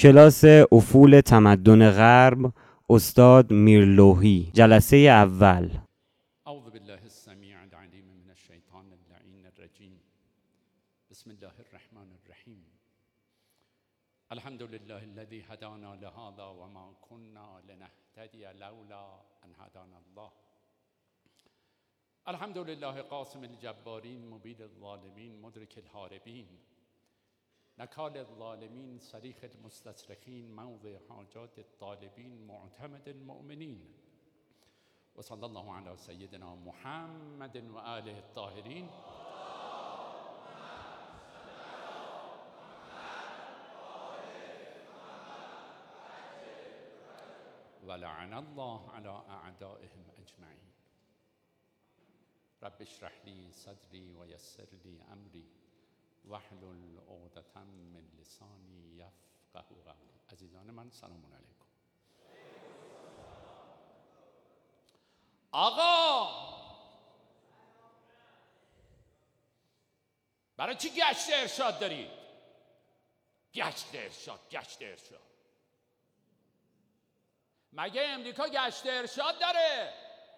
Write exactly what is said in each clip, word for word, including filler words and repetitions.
کلاس افول تمدن غرب، استاد میرلوحی، جلسه اول. اعوذ بالله السمیع العلیم من الشیطان اللعین الرجیم. بسم الله الرحمن الرحیم. الحمد لله الذي هدانا لهذا وما كنا لنهتدي لولا ان هدانا الله. الحمد لله قاسم الجبارین مبید الظالمین مدرک الهاربین، نکال الظالمین صریخ المستصرخین، موضع حاجات الطالبین، معتمد المؤمنین. و صلی الله علی سیدنا محمد و آله الطاهرین. و لعن الله علی اعدائهم اجمعین. رب اشرح لی صدری و یسر لی امری واحلل عقدة من لسانی یفقهوا قولی. عزیزان من سلام علیکم. آقا برای چی گشت ارشاد دارید؟ گشت ارشاد گشت ارشاد مگه امریکا گشت ارشاد داره؟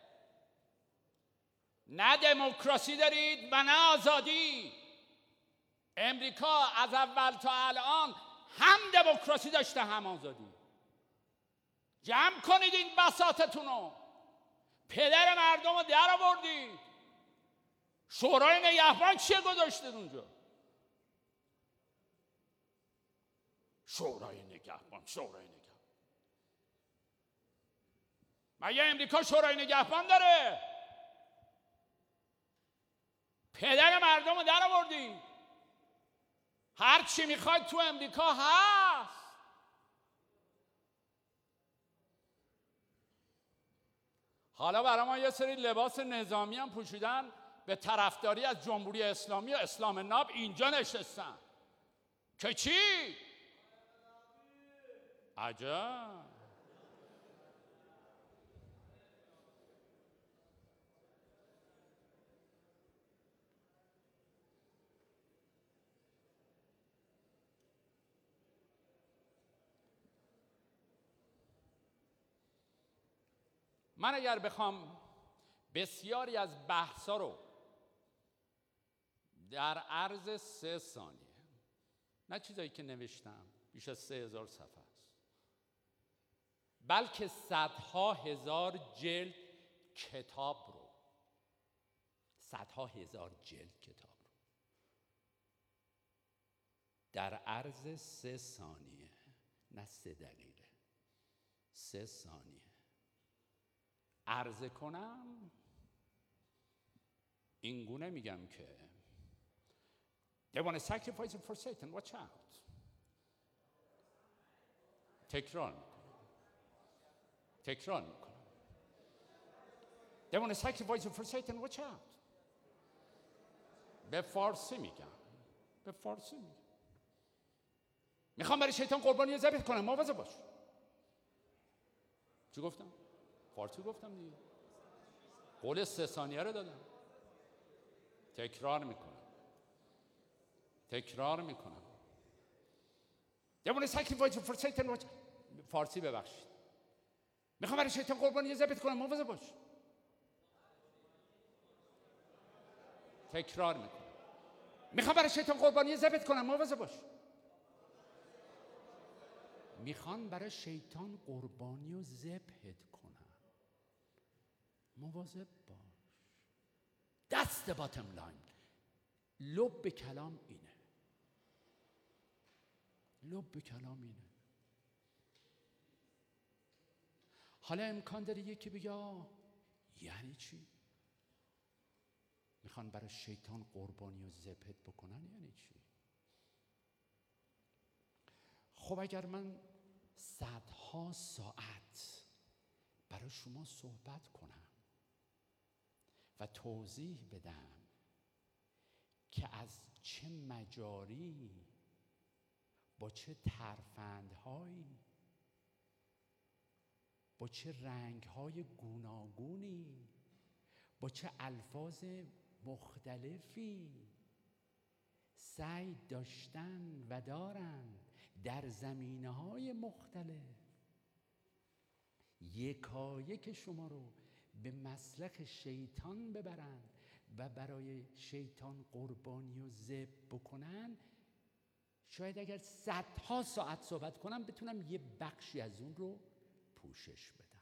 نه دموکراسی دارید و نه آزادی. امریکا از اول تا الان هم دموکراسی داشته هم آزادی. جمع کنید این بساطتون رو. پدر مردم رو در آوردید. شورای نگهبان چیه گذاشتید اونجا؟ شورای نگهبان شورای نگهبان مگه امریکا شورای نگهبان داره؟ پدر مردم رو در آوردید. هر چی میخواید تو امریکا هست. حالا برای ما یه سری لباس نظامی هم پوشیدن به طرفداری از جمهوری اسلامی و اسلام ناب اینجا نشستن که چی؟ عجب. من اگر بخوام بسیاری از بحثا رو در عرض سه ثانیه، نه چیزایی که نوشتم بیش از سه هزار صفحه است، بلکه صدها هزار جلد کتاب رو صدها هزار جلد کتاب رو در عرض سه ثانیه، نه سه دقیقه، سه ثانیه عرض کنم، این گونه میگم که they want to sacrifice it for Satan. Watch out. تکرار میکنم تکرار میکنم they want to sacrifice it for Satan. Watch out. به فارسی میگم به فارسی میگم میخوام برای شیطان قربانی ذبح کنم، مواظب باش. چی گفتم؟ فارسی گفتم دیگه. قول سه ثانیه رو دادم. تکرار میکنم تکرار میکنم یه sacrifice for Satan. فارسی ببخشید. میخوام برای شیطان قربانی ذبح کنم، مواظب باش. تکرار میکنم میخوام برای شیطان قربانی ذبح کنم، مواظب باش. میخوان برای شیطان قربانی و ذبحت کنم، مواظب باش. That's the bottom line. لب کلام اینه. لب کلام اینه. حالا امکان داره یکی بگه یعنی چی؟ میخوان برای شیطان قربانی و ذبحت بکنن یعنی چی؟ خب اگر من صدها ساعت برای شما صحبت کنم و توضیح بدم که از چه مجاری با چه ترفندهایی با چه رنگهای گوناگونی با چه الفاظ مختلفی سعی داشتن و دارن در زمینه‌های مختلف یکایک شما رو به مسلک شیطان ببرن و برای شیطان قربانی و ذبح بکنن، شاید اگر صدها ساعت صحبت کنم بتونم یه بخشی از اون رو پوشش بدم.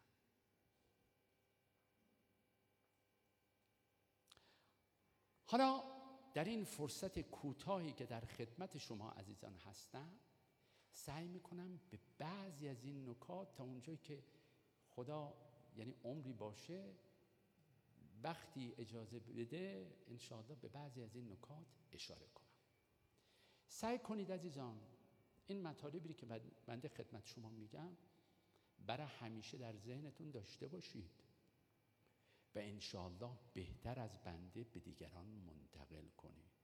حالا در این فرصت کوتاهی که در خدمت شما عزیزان هستم، سعی میکنم به بعضی از این نکات تا اونجایی که خدا یعنی عمری باشه، وقتی اجازه بده، انشاءالله به بعضی از این نکات اشاره کنم. سعی کنید عزیزان این مطالبی که بنده خدمت شما میگم برای همیشه در ذهنتون داشته باشید و انشاءالله بهتر از بنده به دیگران منتقل کنید.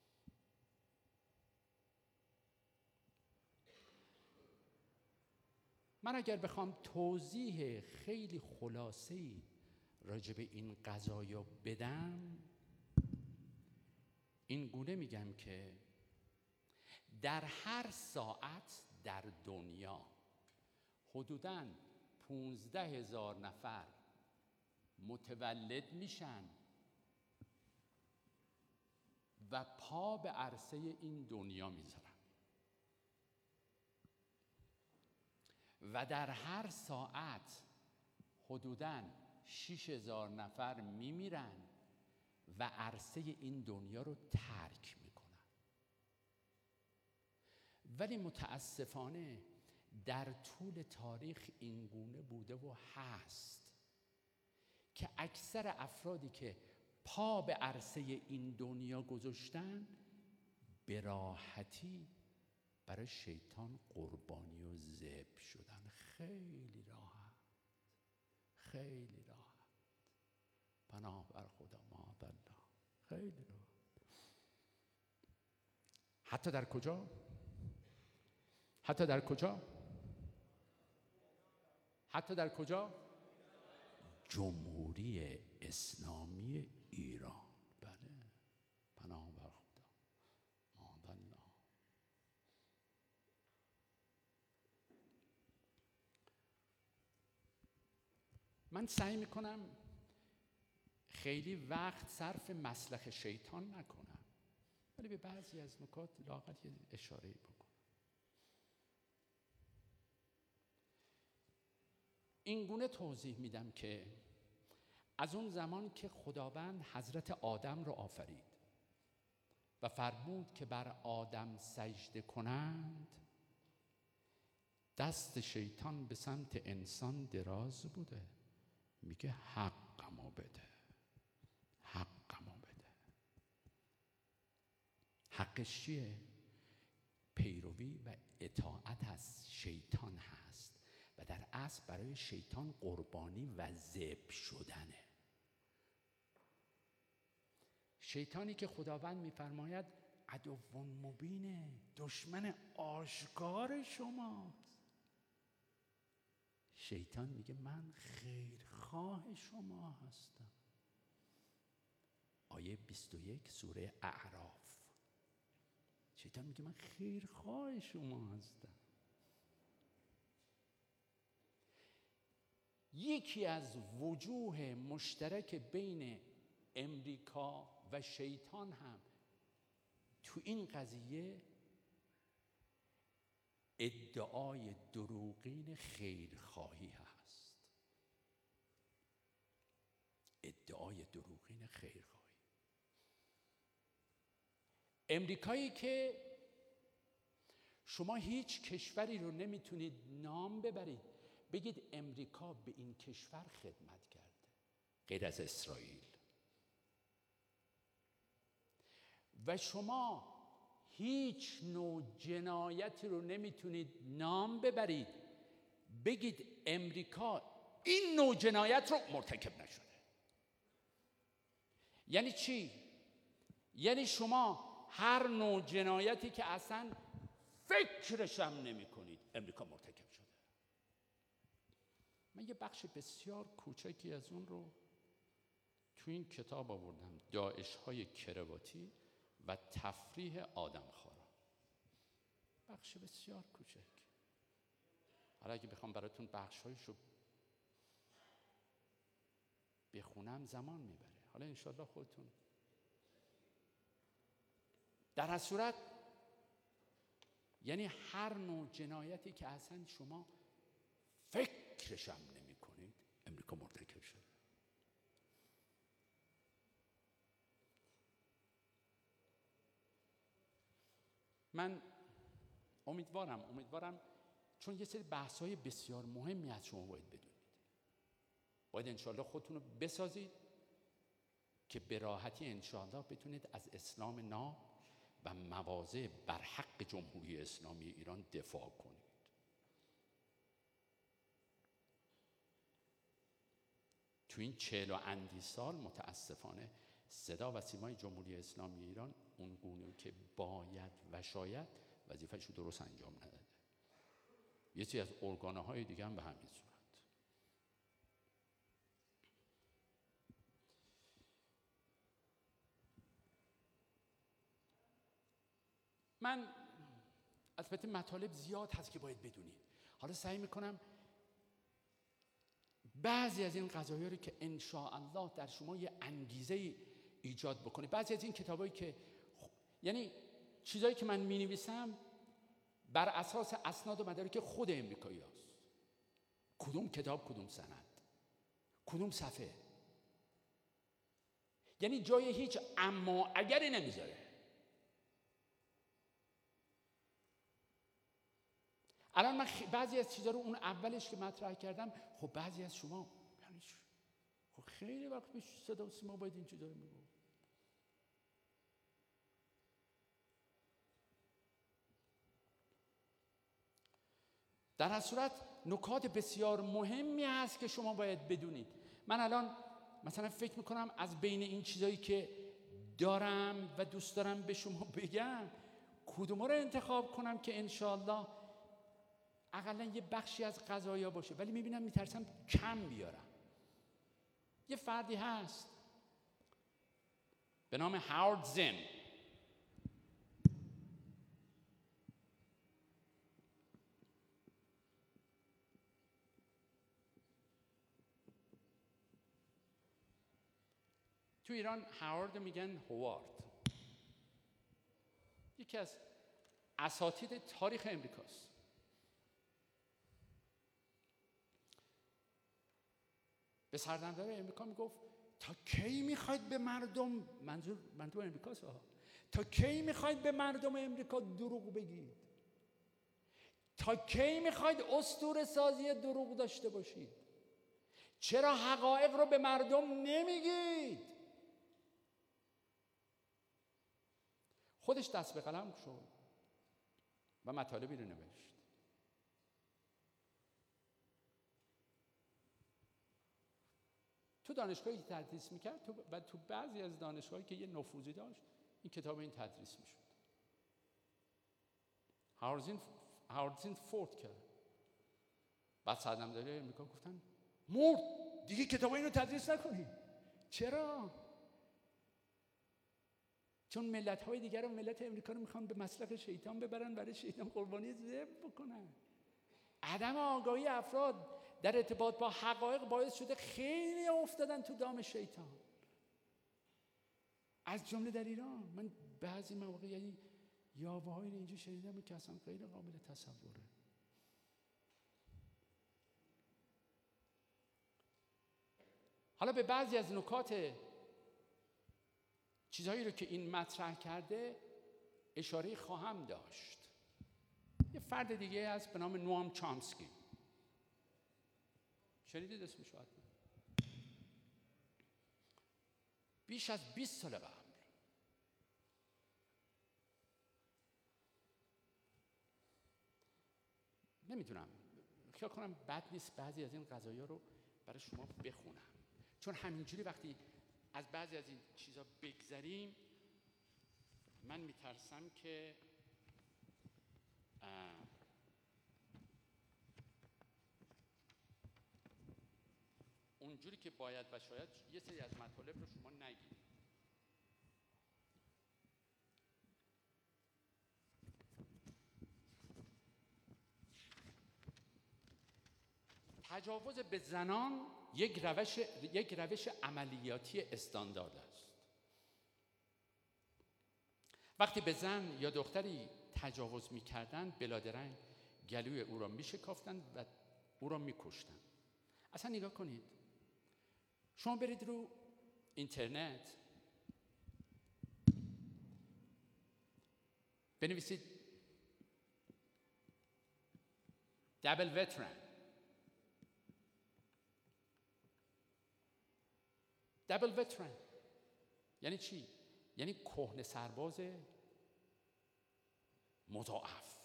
من اگر بخوام توضیح خیلی خلاصه‌ای راجع به این قضایا بدم، این گونه میگم که در هر ساعت در دنیا حدوداً پونزده هزار نفر متولد میشن و پا به عرصه این دنیا میذارن و در هر ساعت حدوداً شش هزار نفر میمیرن و عرصه این دنیا رو ترک میکنن. ولی متاسفانه در طول تاریخ این گونه بوده و هست که اکثر افرادی که پا به عرصه این دنیا گذاشتن به راحتی برای شیطان قربانی و ذبح شدن. خیلی راحت، خیلی راحت. پناه بر خدا معاذالله، خیلی راحت. حتی در کجا؟ حتی در کجا؟ حتی در کجا؟ جمهوری اسلامی ایران. بله، پناه بر خدا معاذالله. من سعی میکنم خیلی وقت صرف مسلک شیطان نکنم، ولی به بعضی از نکات لااقل یه اشاره‌ای بکنم. این گونه توضیح میدم که از اون زمان که خداوند حضرت آدم رو آفرید و فرمود که بر آدم سجده کنند، دست شیطان به سمت انسان دراز بوده، میگه حقمو بده، حقمو بده. حقش چیه؟ پیروی و اطاعت از شیطان هست و در اصل برای شیطان قربانی و ذبح شدنه. شیطانی که خداوند میفرماید عدو مبینه، دشمن آشکار شماست. شیطان میگه من خیرخواه شما هستم. آیه بیست و یک سوره اعراف. شیطان میگه من خیرخواه شما هستم. یکی از وجوه مشترک بین امریکا و شیطان هم تو این قضیه ادعای دروغین خیرخواهی هست. ادعای دروغین خیرخواهی. امریکایی که شما هیچ کشوری رو نمیتونید نام ببرید بگید امریکا به این کشور خدمت کرده غیر از اسرائیل، و شما هیچ نوع جنایتی رو نمیتونید نام ببرید بگید امریکا این نوع جنایت رو مرتکب نشده. یعنی چی؟ یعنی شما هر نوع جنایتی که اصلا فکرش هم نمی کنید امریکا مرتکب شده. من یه بخش بسیار کوچکی از اون رو تو این کتاب آوردم، داعش های کرواتی و تفریح آدمخواران. بخش بسیار کوچک. حالا اگه بخوام براتون بخش‌هایشو بخونم زمان میبره. حالا انشالله خودتون در هر صورت، یعنی هر نوع جنایتی که اصلا شما فکرش هم نمی کنید امریکا مرتکب شده. من امیدوارم امیدوارم چون یه سری بحث‌های بسیار مهمی از شما باید بدونید، باید انشالله خودتون رو بسازید که به راحتی انشالله بتونید از اسلام ناب و مواضع بر حق جمهوری اسلامی ایران دفاع کنید. تو این چهل و اندی سال متاسفانه صدا و سیمای جمهوری اسلامی ایران اون گونه که باید و شاید وظیفه‌اش رو درست انجام نداده. یه چیزی از ارگان‌های دیگه هم به همین صورت. من البته مطالب زیاد هست که باید بدونید. حالا سعی میکنم بعضی از این قضایا رو که ان شاء الله در شما یه انگیزه ایجاد بکنه. بعضی از این کتابایی که خ... یعنی چیزایی که من می‌نویسم بر اساس اسناد و مدارک خود امریکایی هست. کدوم کتاب، کدوم سند، کدوم صفحه، یعنی جای هیچ اما اگری نمیذاره. الان من بعضی از چیزا رو اون اولش که مطرح کردم، خب بعضی از شما یعنی خب خیلی وقت پیش صدا و سیما باید این چیزا رو میگو. در هر صورت نکات بسیار مهمی هست که شما باید بدونید. من الان مثلا فکر میکنم از بین این چیزایی که دارم و دوست دارم به شما بگم کدوم رو انتخاب کنم که انشالله اقلا یه بخشی از قضایا باشه، ولی میبینم میترسم کم بیارم. یه فردی هست به نام هاوارد زین. تو ایران هاوارد میگن هوارد. یکی از اساتید تاریخ امریکاست. به سردمدار امریکا میگفت تا کی میخواید به مردم، منظور منظور امریکاست ها، تا کی میخواید به مردم امریکا دروغ بگید؟ تا کی میخواید اسطوره سازی دروغ داشته باشید؟ چرا حقایق رو به مردم نمیگید؟ خودش دست به قلم شد و مطالبی رو نوشت. تو دانشگاهی تدریس میکرد تو و تو بعضی از دانشگاهی که یه نفوذی داشت این کتاب این تدریس میشد. هاوارد زین فوت کرد. بعد سردمداری امریکا گفتن مرد، دیگه کتاب اینو تدریس نکنی. چرا؟ چون ملت‌های دیگر رو، ملت امریکا رو میخوان به مسلک شیطان ببرن، برای شیطان قربانی ذبح بکنن. عدم آگاهی افراد در ارتباط با حقایق باعث شده خیلی افتادن تو دام شیطان، از جمله در ایران. من بعضی مواقع یعنی یاوه‌هایی رو اینجا شنیدم که اصلا غیر قابل تصوره. حالا به بعضی از نکات چیزهایی رو که این مطرح کرده اشاره خواهم داشت. یه فرد دیگه هست به نام نوام چامسکی. شنیدید اسمش رو؟ بیش از بیست سال قبل نمیدونم، خیال کنم بد نیست بعضی از این قضایا رو برای شما بخونم، چون همینجوری وقتی از بعضی از این چیزا بگذریم من میترسم که اونجوری که باید و شاید یه سری از مطالب رو شما نگیرید. تجاوز به زنان یک روش یک روش عملیاتی استاندارد است. وقتی به زن یا دختری تجاوز می‌کردند، بلادرنگ گلوی او را می‌شکافتند و او را می‌کشتند. اصلا نگاه کنید، شما برید رو اینترنت بنویسید دبل وترن. دبل وترن یعنی چی؟ یعنی کهنه سرباز مضاعف.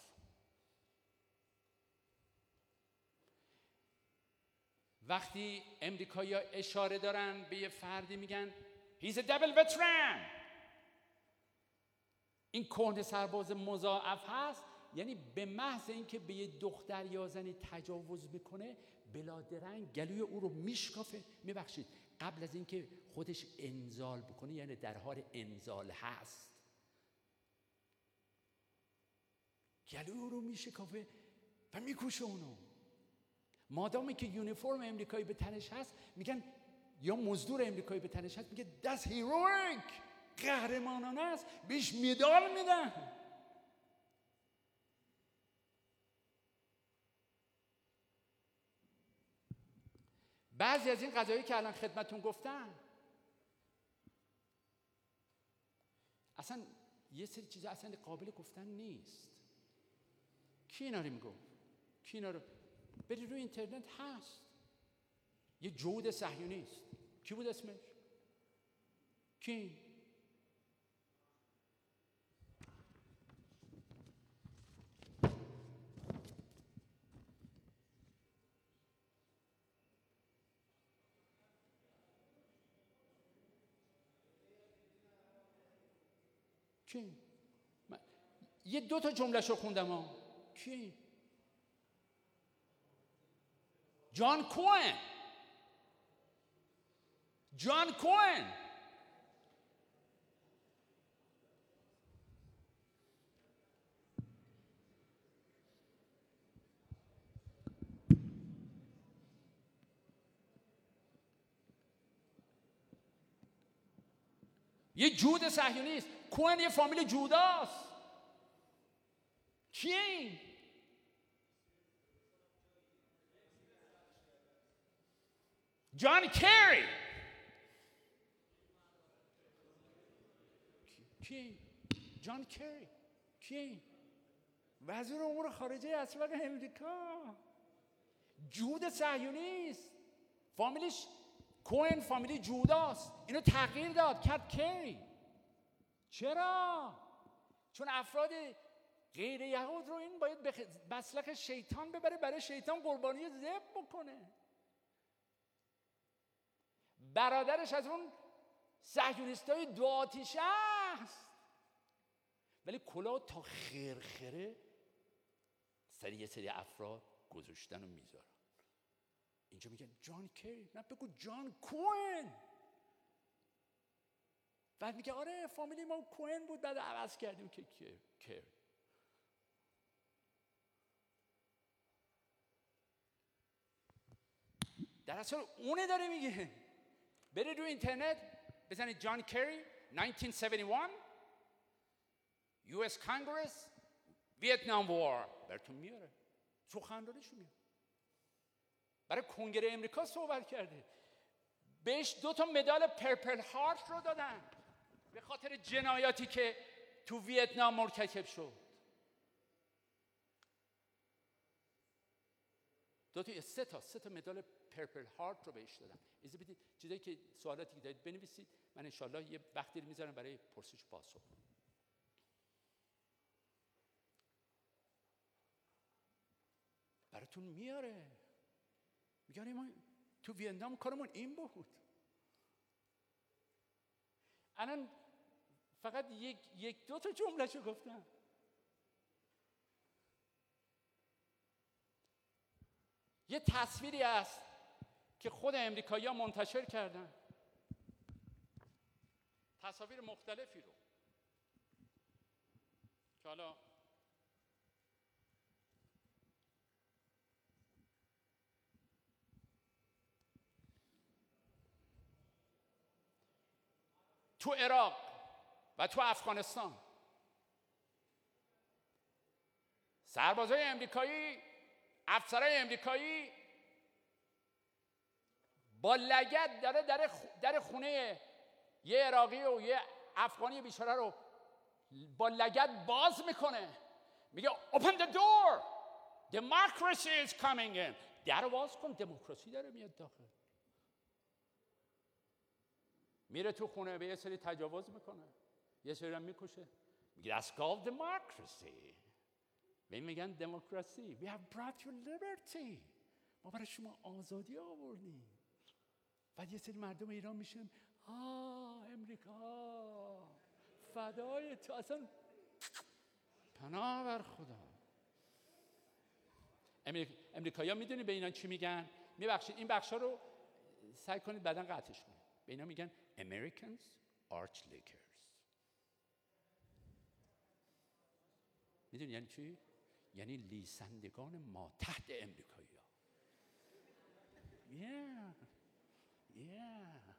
وقتی امریکایی‌ها اشاره دارن به یه فردی میگن he's a double veteran، این کهنه سرباز مضاعف هست، یعنی به محض اینکه به یه دختر یا زنی تجاوز میکنه بلادرنگ گلوی او رو میشکافه. میبخشید قبل از اینکه خودش انزال بکنه، یعنی در حال انزال هست، گلوی او رو میشکافه و میکشه اونو. مادامی که یونیفرم امریکایی به تنش هست میگن، یا مزدور امریکایی به تنش هست میگه that's heroic، قهرمانانه است، بهش مدال میدن. بعضی از این قضایی که الان خدمتون گفتم، اصلا یه سری چیزا اصلا قابل گفتن نیست. کی اینا رو میگه؟ کی اینا رو؟ برید روی اینترنت هست. یه جود صهیونیست، کی بود اسمش؟ کی؟ کی؟ من... یه دو تا جمله شو خوندم ها. کی؟ جان کوئن. جان کوئن یه جود صهیونیست. کوئن یه فامیل جوداست. کیه این؟ جان کری. کی؟ جان کری. کی؟ وزیر امور خارجه اسبق امریکا. جود صهیونیست. فامیلش کوئن فامیلی جوداست. اینو تغییر داد، کرد کری. چرا؟ چون افراد غیر یهود رو این باید به مسلک شیطان ببره، برای شیطان قربانی ذبح بکنه. برادرش از اون صهیونیستای دو آتیشه است، ولی کلاه تا خرخره سری یه سری افراد گذاشتن و میذارن. اینجا میگن جان کری، نه بگو جان کوئن. بعد میگه آره فامیلی ما کوئن بود، بعد عوض کردیم که کری. در اصل اونه داره میگه. برید رو اینترنت بزنید جان کری نایزده صد و هفتاد و یک یو اس کانگرس ویتنام وار، براتون میاره. سخنرانیشو میاره. برای کنگره امریکا صحبت کرده. بهش دو تا مدال پرپل هارت رو دادن به خاطر جنایاتی که تو ویتنام مرتکب شد. دو تا سه تا سه تا مدال پرپل هارت رو بهش دادن. اجازه بدید چیزایی که سوالاتی که دارید بنویسید، من ان شاءالله یه وقتی رو میذارم برای پرسش پاسخ. براتون میاره. میگن ما تو ویتنام کارمون این بود. الان فقط یک یک دو تا جمله‌شو گفتم. یه تصویری است که خود امریکایی‌ها منتشر کردن، تصاویر مختلفی رو که حالا تو عراق و تو افغانستان سربازای امریکایی، افسرهای امریکایی با لگد داره در در خونه یه عراقی و یه افغانی بیچاره رو با لگد باز میکنه، میگه open the door democracy is coming in. در باز کن، دموکراسی داره میاد داخل. میره تو خونه به یه سری تجاوز میکنه، یه سری هم میکشه، میگه that's called democracy. به این میگن دموکراسی. we have brought you liberty. ما برای شما آزادی آوردیم. بعد یه سری مردم ایران میشن آه امریکا فدای تو، اصلا پناه بر خدا. امریکایی ها میدونی به اینا چی میگن؟ میبخشید این بخشا رو سعی کنید بعداً قطعش کنید. به اینا میگن Americans arch lickers. میدونی یعنی چی؟ یعنی لیسندگان ما تحت امریکایی ها. yeah. yeah.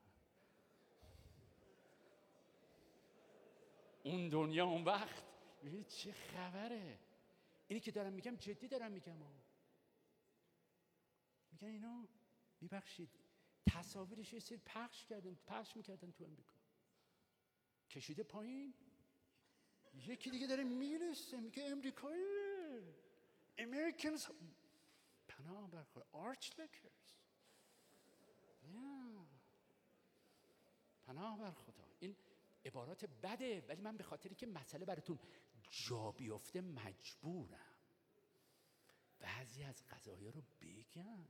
اون دنیا اون وقت میگه چه خبره؟ اینی که دارم میگم جدی دارم میگم ها. میگن اینا میبخشید تصاویرش یه سری پخش کردن پخش میکردن تو امریکا، کشیده پایین، یکی دیگه داره میرسه میگه امریکایی Americans پناه برخورد arch lickers. yeah. پناه بر خدا. این عبارات بده، ولی من به خاطری که مسئله براتون جا بیفته مجبورم بعضی از قضایا رو بگم.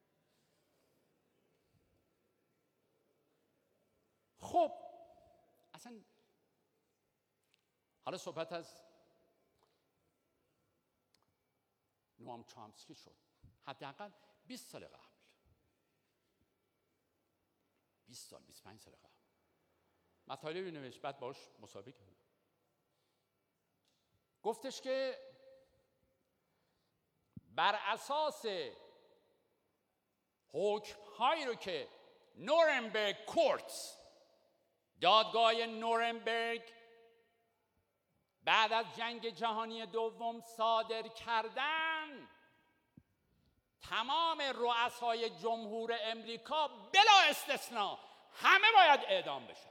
خب اصلا حالا صحبت از نوام چامسکی شد. حداقل بیست سال قبل، بیست سال بیست و پنج سال قبل مطالبی نوشت، بعد باش مسابقه کرد. گفتش که بر اساس حکم هایی رو که نورنبرگ کورتس، دادگاه نورنبرگ بعد از جنگ جهانی دوم صادر کردن، تمام رؤسای جمهور امریکا بلا استثناء همه باید اعدام بشن.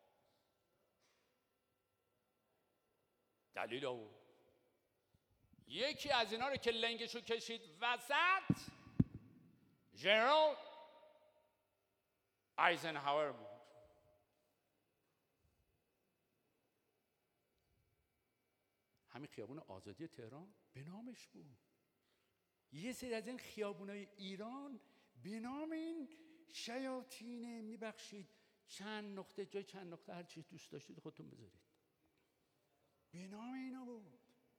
دلیل او یکی از اینا رو که لنگشو کشید وسط ژنرال آیزنهاور بود. همین خیابون آزادی تهران به نامش بود. یه سری از این خیابونای ایران به نام این شیاطینه. میبخشید چند نقطه جای چند نقطه هر چی دوست داشتید خودتون بذارید، به نام اینا بود.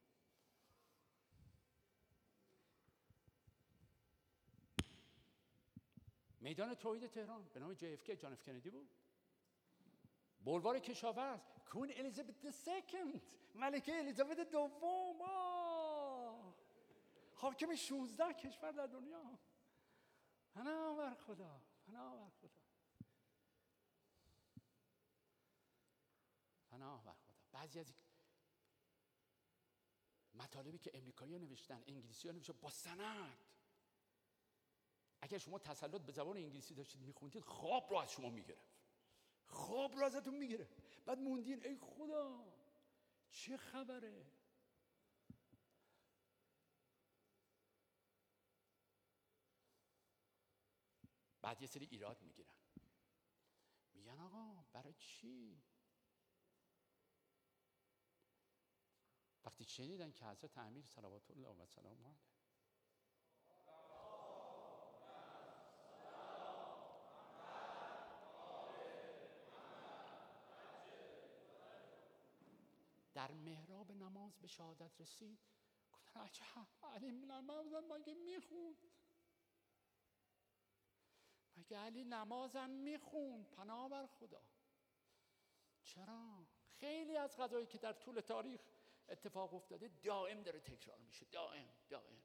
میدان توحید تهران به نام جی اف کی، جان اف کندی بود. بلوار کشاورز کون الیزابت سکند، ملکه الیزابت دوم، حاکم شانزده کشور در دنیا. پناه بر خدا، پناه بر خدا، پناه بر خدا. بعضی از مطالبی که امریکایی‌ها نوشتن، انگلیسی‌ها نوشتن با سند، اگر شما تسلط به زبان انگلیسی داشتید میخوندید خواب رو از شما میگرفت، خواب رو ازتون میگرفت. بعد موندین ای خدا چه خبره. بعد یه سری ایراد میگیرن، میگن آقا برای چی؟ وقتی شنیدن که حضرت امیر صلوات الله و سلام علیه در محراب نماز به شهادت رسید، گفتن عجب علی نمازم مگه میخوند؟ مگه علی نمازم میخوند؟ پناه بر خدا. چرا؟ خیلی از قضایی که در طول تاریخ اتفاق افتاده دائم داره تکرار میشه، دائم دائم.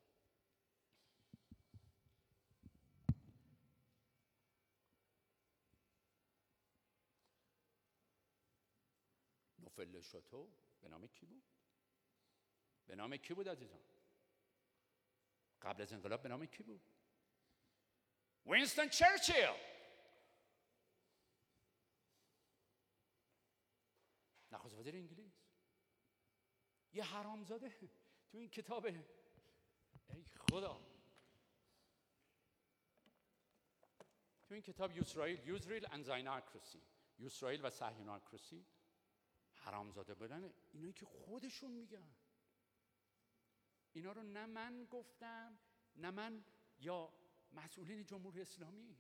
اوفل شاتو به نام کی بود؟ به نام کی بود عزیزان؟ قبل از انقلاب به نام کی بود؟ وینستون چرچیل. نخست وزیر انگلیس. یه حرامزاده تو این کتاب، ای خدا، تو این کتاب یوسرائیل یوزریل and زاینارکراسی، یوسرائیل و صهیونارکراسی، حرامزاده بودن اینایی که خودشون میگن. اینا رو نه من گفتم، نه من یا مسئولین جمهوری اسلامی.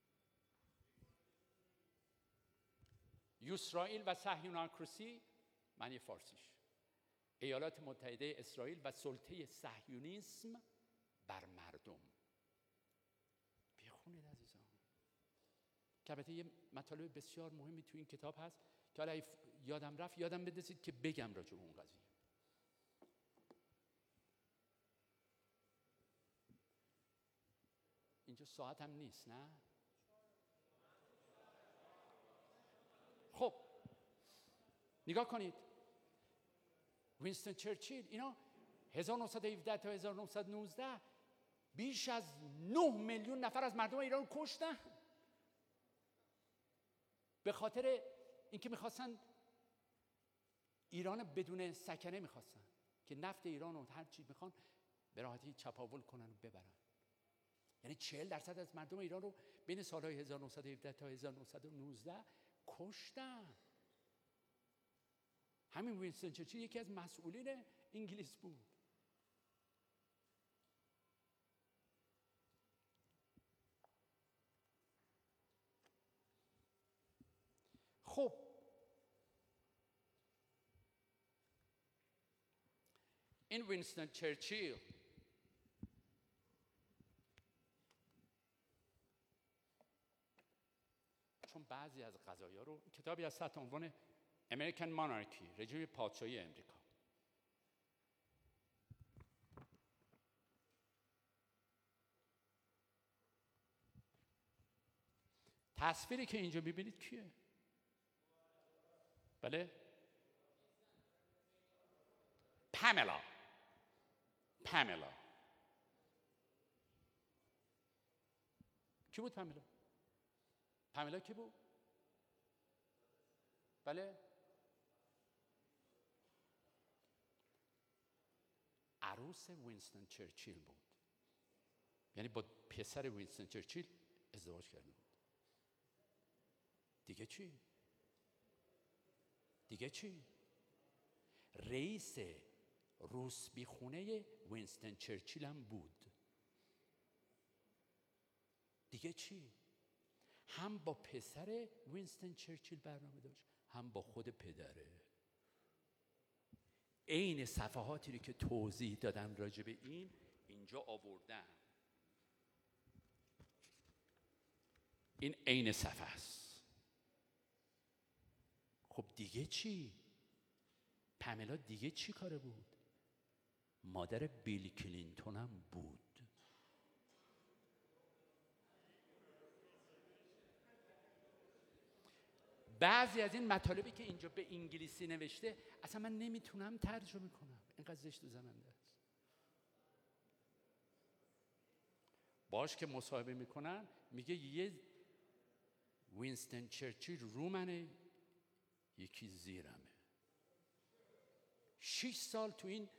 یوسرائیل و صهیونارکراسی معنی فارسیش ایالات متحده اسرائیل و سلطه صهیونیسم بر مردم. بخونید عزیزان، که البته یه مطالب بسیار مهمی تو این کتاب هست که حالا یادم رفت یادم بدید که بگم راجع به اون قضیه. اینجا ساعت هم نیست نه؟ خب نگاه کنید، وینستون چرچیل اینا هزار و نهصد و هفده تا هزار و نهصد و نوزده بیش از نه میلیون نفر از مردم ایران کشتن به خاطر اینکه میخواستن ایران بدون سکنه، میخواستن که نفت ایران و هر چی میخوان به راحتی چپاول کنن و ببرن. یعنی چهل درصد از مردم ایران رو بین سالهای هزار و نهصد و هفده تا هزار و نهصد و نوزده کشتن. همین وینستون چرچیل یکی از مسئولین انگلیس بود. خب این وینستون چرچیل چون بعضی از قضایا رو، کتابی از تحت عنوان امریکن مونارکی، رژیم پادشاهی امریکا، تصویری که اینجا ببینید کیه؟ بله؟ پاملا. پاملا کی بود؟ پاملا پاملا کی بود؟ بله؟ عروس وینستون چرچیل بود. یعنی با پسر وینستون چرچیل ازدواج کرده بود. دیگه چی؟ دیگه چی؟ رئیس روسبی خونه وینستون چرچیل هم بود. دیگه چی؟ هم با پسر وینستون چرچیل برنامه داشت، هم با خود پدره. عین صفحاتی رو که توضیح دادم راجع به این اینجا آوردم. این عین صفحه است. خب دیگه چی؟ پاملا دیگه چی کاره بود؟ مادر بیل کلینتون هم بود. بعضی از این مطالبی که اینجا به انگلیسی نوشته اصلا من نمیتونم ترجمه کنم، اینقدر زشت و زننده است. باش که مصاحبه میکنن میگه یه وینستون چرچیل رو منه، یکی زیرمه. شش سال تو این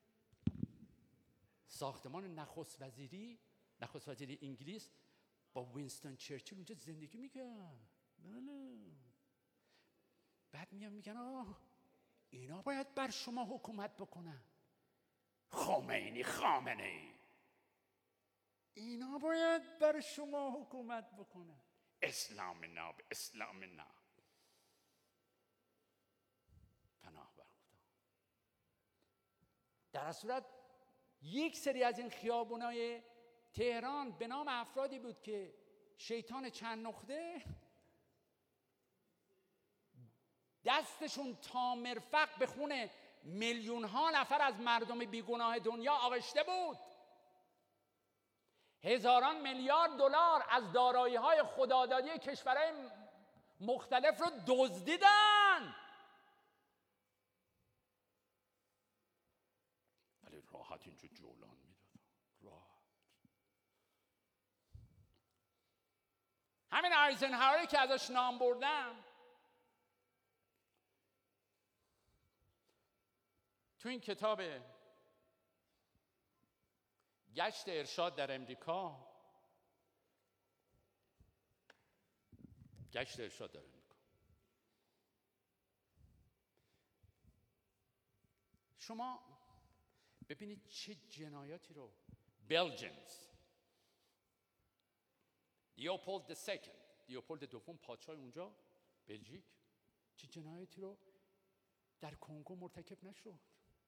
ساختمان نخست وزیری نخست وزیری انگلیس با وینستون چرچیل اونجا زندگی میکرد. بله. بعد میان میگن آه اینا باید بر شما حکومت بکنن، خمینی خامنه ای اینا باید بر شما حکومت بکنن، اسلام نه به اسلام نه. پناه بر خدا. در صورت یک سری از این خیابونای تهران به نام افرادی بود که شیطان چند نقطه دستشون تا مرفق به خون میلیون ها نفر از مردم بیگناه دنیا آغشته بود. هزاران میلیارد دلار از دارایی های خدادادی کشورهای مختلف رو دزدیدن. راحت اینجا جولان میدادم، راحت. همین آیزنهاوری که ازش نام بردم، تو این کتاب گشت ارشاد در امریکا، گشت ارشاد در امریکا، شما ببینید چه جنایاتی رو بلژنز، لیوپولد سوم، لیوپولد دوم پادشاه اونجا بلژیک، چه جنایاتی رو در کنگو مرتکب نشد.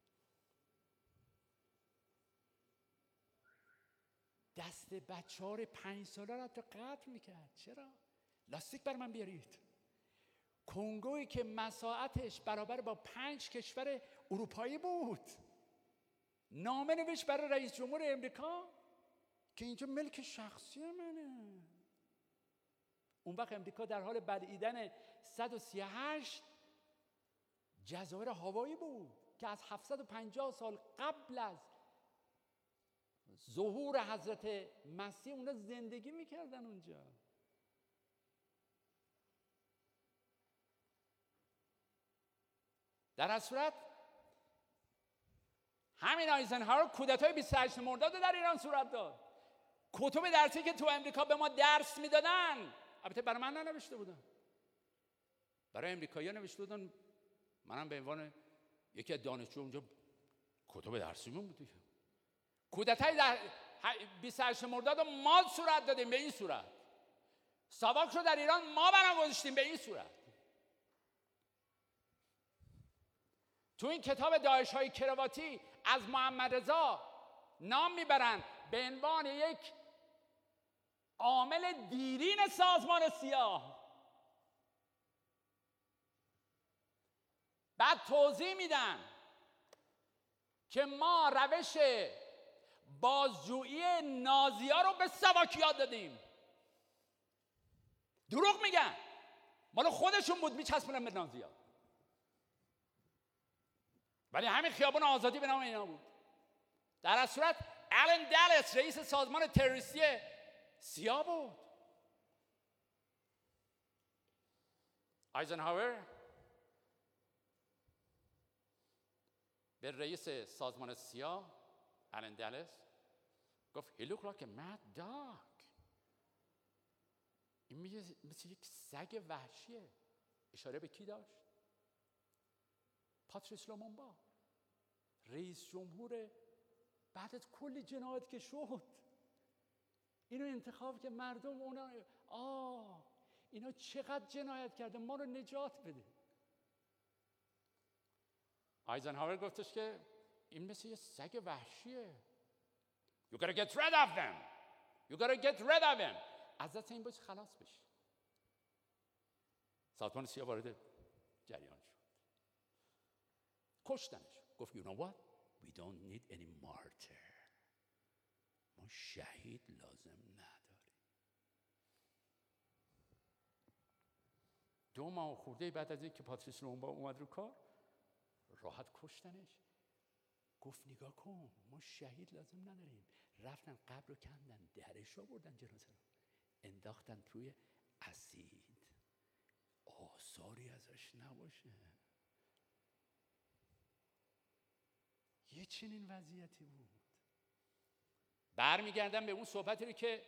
دست بچه ها رو پنج ساله رو حتی قتل میکرد. چرا؟ لاستیک بر من بیارید. کنگویی که مساحتش برابر با پنج کشور اروپایی بود، نامه نوشت برای رئیس جمهور امریکا که اینجا ملک شخصی منه. اون وقت امریکا در حال بلعیدن صد و سی و هشت جزایر هاوایی بود که از هفتصد و پنجاه سال قبل از ظهور حضرت مسیح اونا زندگی میکردن اونجا. در هر صورت همین آیزنهاور کودتای بیست و هشت مرداد در ایران صورت داد. کتب درسی که تو امریکا به ما درس میدادن، البته برای من ننوشته بودن، برای امریکایی‌ها نوشته بودن. منم به عنوان یکی از دانشجو اونجا کتب درسیمون بود. کودتای در بیست و هشت مرداد ما صورت دادیم به این صورت. ساواک رو در ایران ما برام گذاشتیم به این صورت. تو این کتاب داعش های کرواتی از محمد رضا نام میبرن به عنوان یک عامل دیرین سازمان سیاه. بعد توضیح میدن که ما روش بازجویی نازی‌ها رو به ساواک یاد دادیم. دروغ میگن، مال خودشون بود میچسبونن به نازی‌ها. ولی همین خیابان آزادی به نام اینا بود. در اصل صورت آلن دالس رئیس سازمان تروریستی سیاه بود. آیزنهاور به رئیس سازمان سیاه آلن دالس گفت he look like a mad dog. این مثل یک سگ وحشیه. اشاره به کی داشت؟ پاتریس لومونبا، رئیس جمهور بعد از کلی جنایت که شد، اینو انتخاب که مردم اونا آه اینا چقدر جنایت کرده، ما رو نجات بده. آیزنهاور گفتش که این مثل یه سگ وحشیه. You gotta get rid of them. You gotta get rid of them. از دست این باید خلاص بشی. سازمان سیاه وارد جریان شد. کشتنش. گفت you know what? We don't need any martyr. ما شهید لازم نداریم. دو ماه خورده بعد از اینکه پاتریس لومونبا اومد رو کار، راحت کشتنش. گفت نگاه کن ما شهید لازم نداریم. رفتن قبر رو کندن، درش آوردن جنازه رو، انداختن توی اسید، آثاری ازش نباشه. یه چنین وضعیتی بود. برمیگردم به اون صحبتی رو که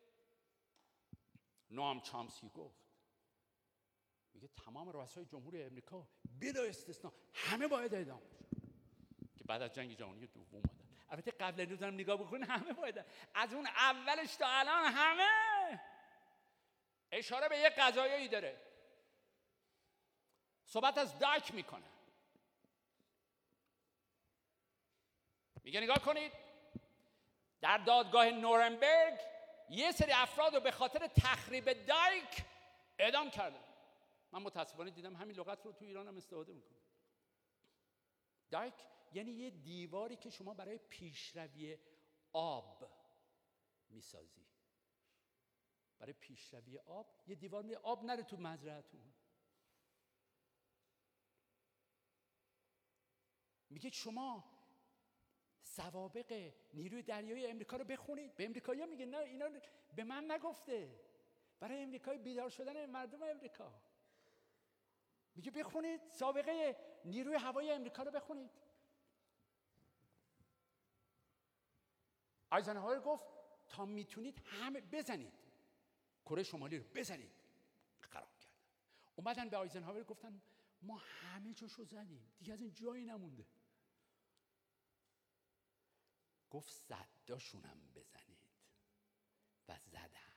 نوام چامسکی گفت. میگه تمام رؤسای جمهوری امریکا بلا استثنا همه باید اعدام بشن، که بعد از جنگ جهانی دوم اومدن. البته قبل از اون نگاه بکنید همه باید، از اون اولش تا الان همه. اشاره به یه قضایایی داره، صحبت از دایک میکنه. میگه نگاه کنید در دادگاه نورنبرگ یه سری افراد رو به خاطر تخریب دایک اعدام کردن. من متاسفانه دیدم همین لغت رو تو ایران هم استفاده میکنه. دایک یعنی یه دیواری که شما برای پیشروی آب میسازی. برای پیشروی آب یه دیوار می آب نره تو مزرعتون. میگه شما سوابق نیروی دریایی امریکا رو بخونید. به امریکایی‌ها میگه نه اینا به من نگفته، برای امریکای بیدار شدن مردم امریکا میگه بخونید سابقه نیروی هوایی امریکا رو بخونید. آیزنهاور گفت تا میتونید همه بزنید، کره شمالی رو بزنید. خراب کردن. اومدن به آیزنهاور گفتن ما همه جاشو زدیم، دیگه از این جایی نمونده. گفت صداشونم بزنید و زدن.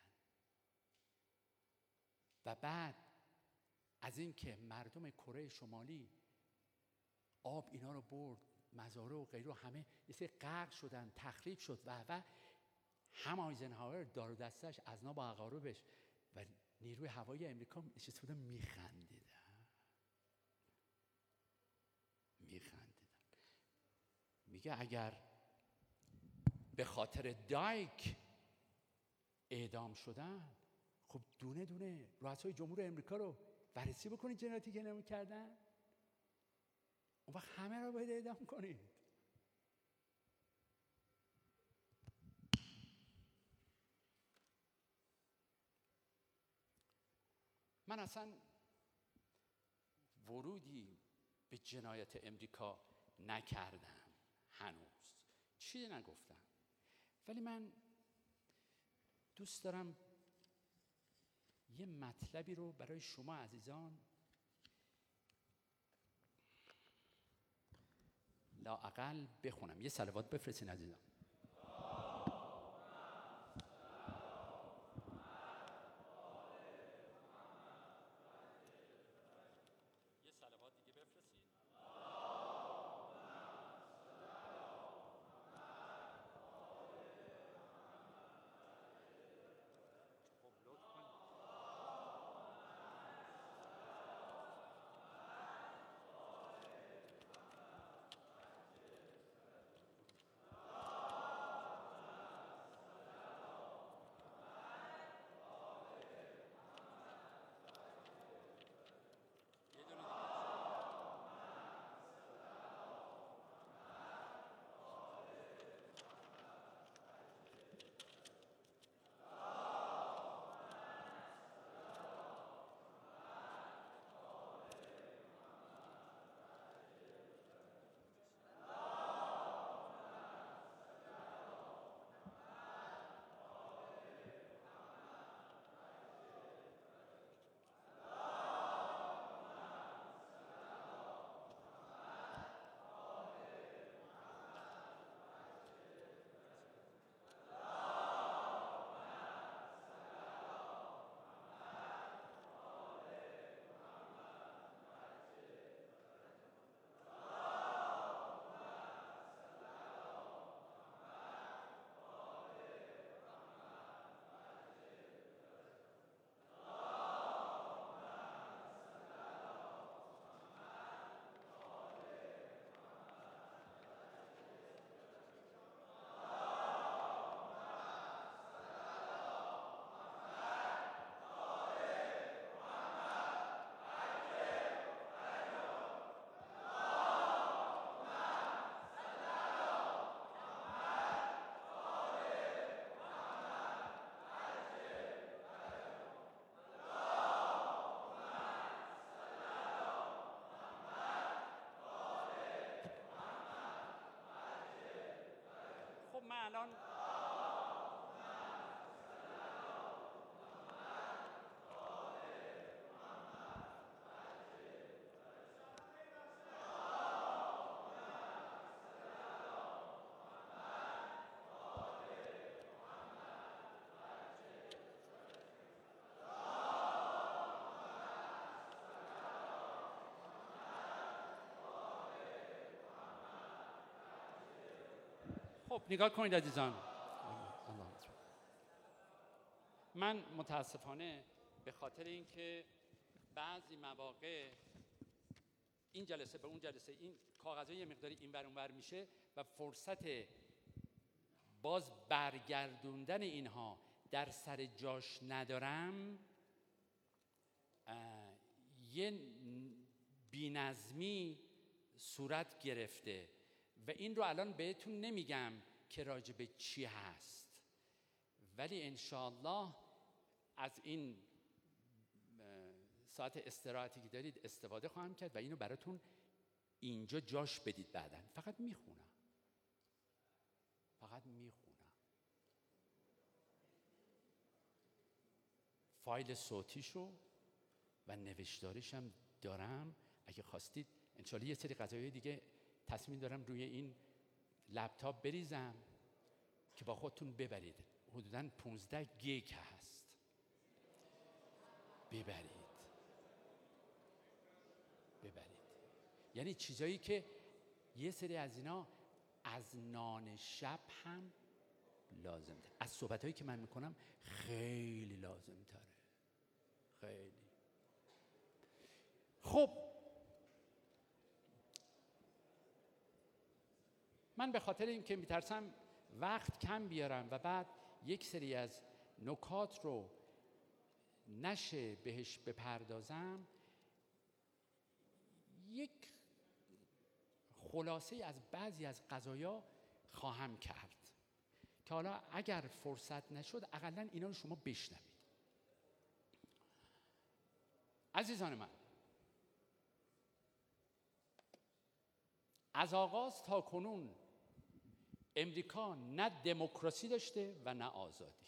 و بعد از این که مردم کره شمالی آب اینا رو برد، مزارع و غیره همه یه سری غرق شدن، تخریب شد و و هم آیزنهاور دار و دستش از نا با عقاربش و نیروی هوایی امریکا نشسته بودن میخندیدن میخندیدن میگه اگر به خاطر دایک اعدام شدن، خب دونه دونه رؤسای جمهور امریکا رو بررسی بکنید جنایاتی که نمی کردن، اون وقت همه رو باید اعدام کنید. من اصلا ورودی به جنایت امریکا نکردم هنوز، چیزی نگفتم، ولی من دوست دارم یه مطلبی رو برای شما عزیزان لااقل بخونم. یه صلوات بفرستین عزیزان. یه صلوات دیگه بفرستین. من الان خب نگاه کنید عزیزان، من متاسفانه به خاطر اینکه بعضی مواقع این جلسه به اون جلسه این کاغذها یه مقداری این ور اون ور میشه و فرصت باز برگردوندن اینها در سر جاش ندارم، یه بی‌نظمی صورت گرفته و این رو الان بهتون نمیگم که راجع به چی هست، ولی انشاءالله از این ساعت استراحتی که دارید استفاده خواهم کرد و اینو براتون اینجا جاش بدید. بعداً فقط میخونم، فقط میخونم. فایل صوتیشو و نوشتاریش هم دارم، اگه خواستید انشاءالله یه سری قضایای دیگه تصمیم دارم روی این لپتاپ بریزم که با خودتون ببرید. حدوداً پونزده گیگ هست، ببرید ببرید یعنی چیزایی که یه سری از اینا از نان شب هم لازم تره، از صحبتایی که من میکنم خیلی لازم تره، خیلی. خب من به خاطر اینکه میترسم وقت کم بیارم و بعد یک سری از نکات رو نشه بهش بپردازم، یک خلاصه از بعضی از قضایا خواهم کرد که حالا اگر فرصت نشد اقلن اینا رو شما بشنوید. عزیزان من، از آغاز تا کنون امریکا نه دموکراسی داشته و نه آزادی،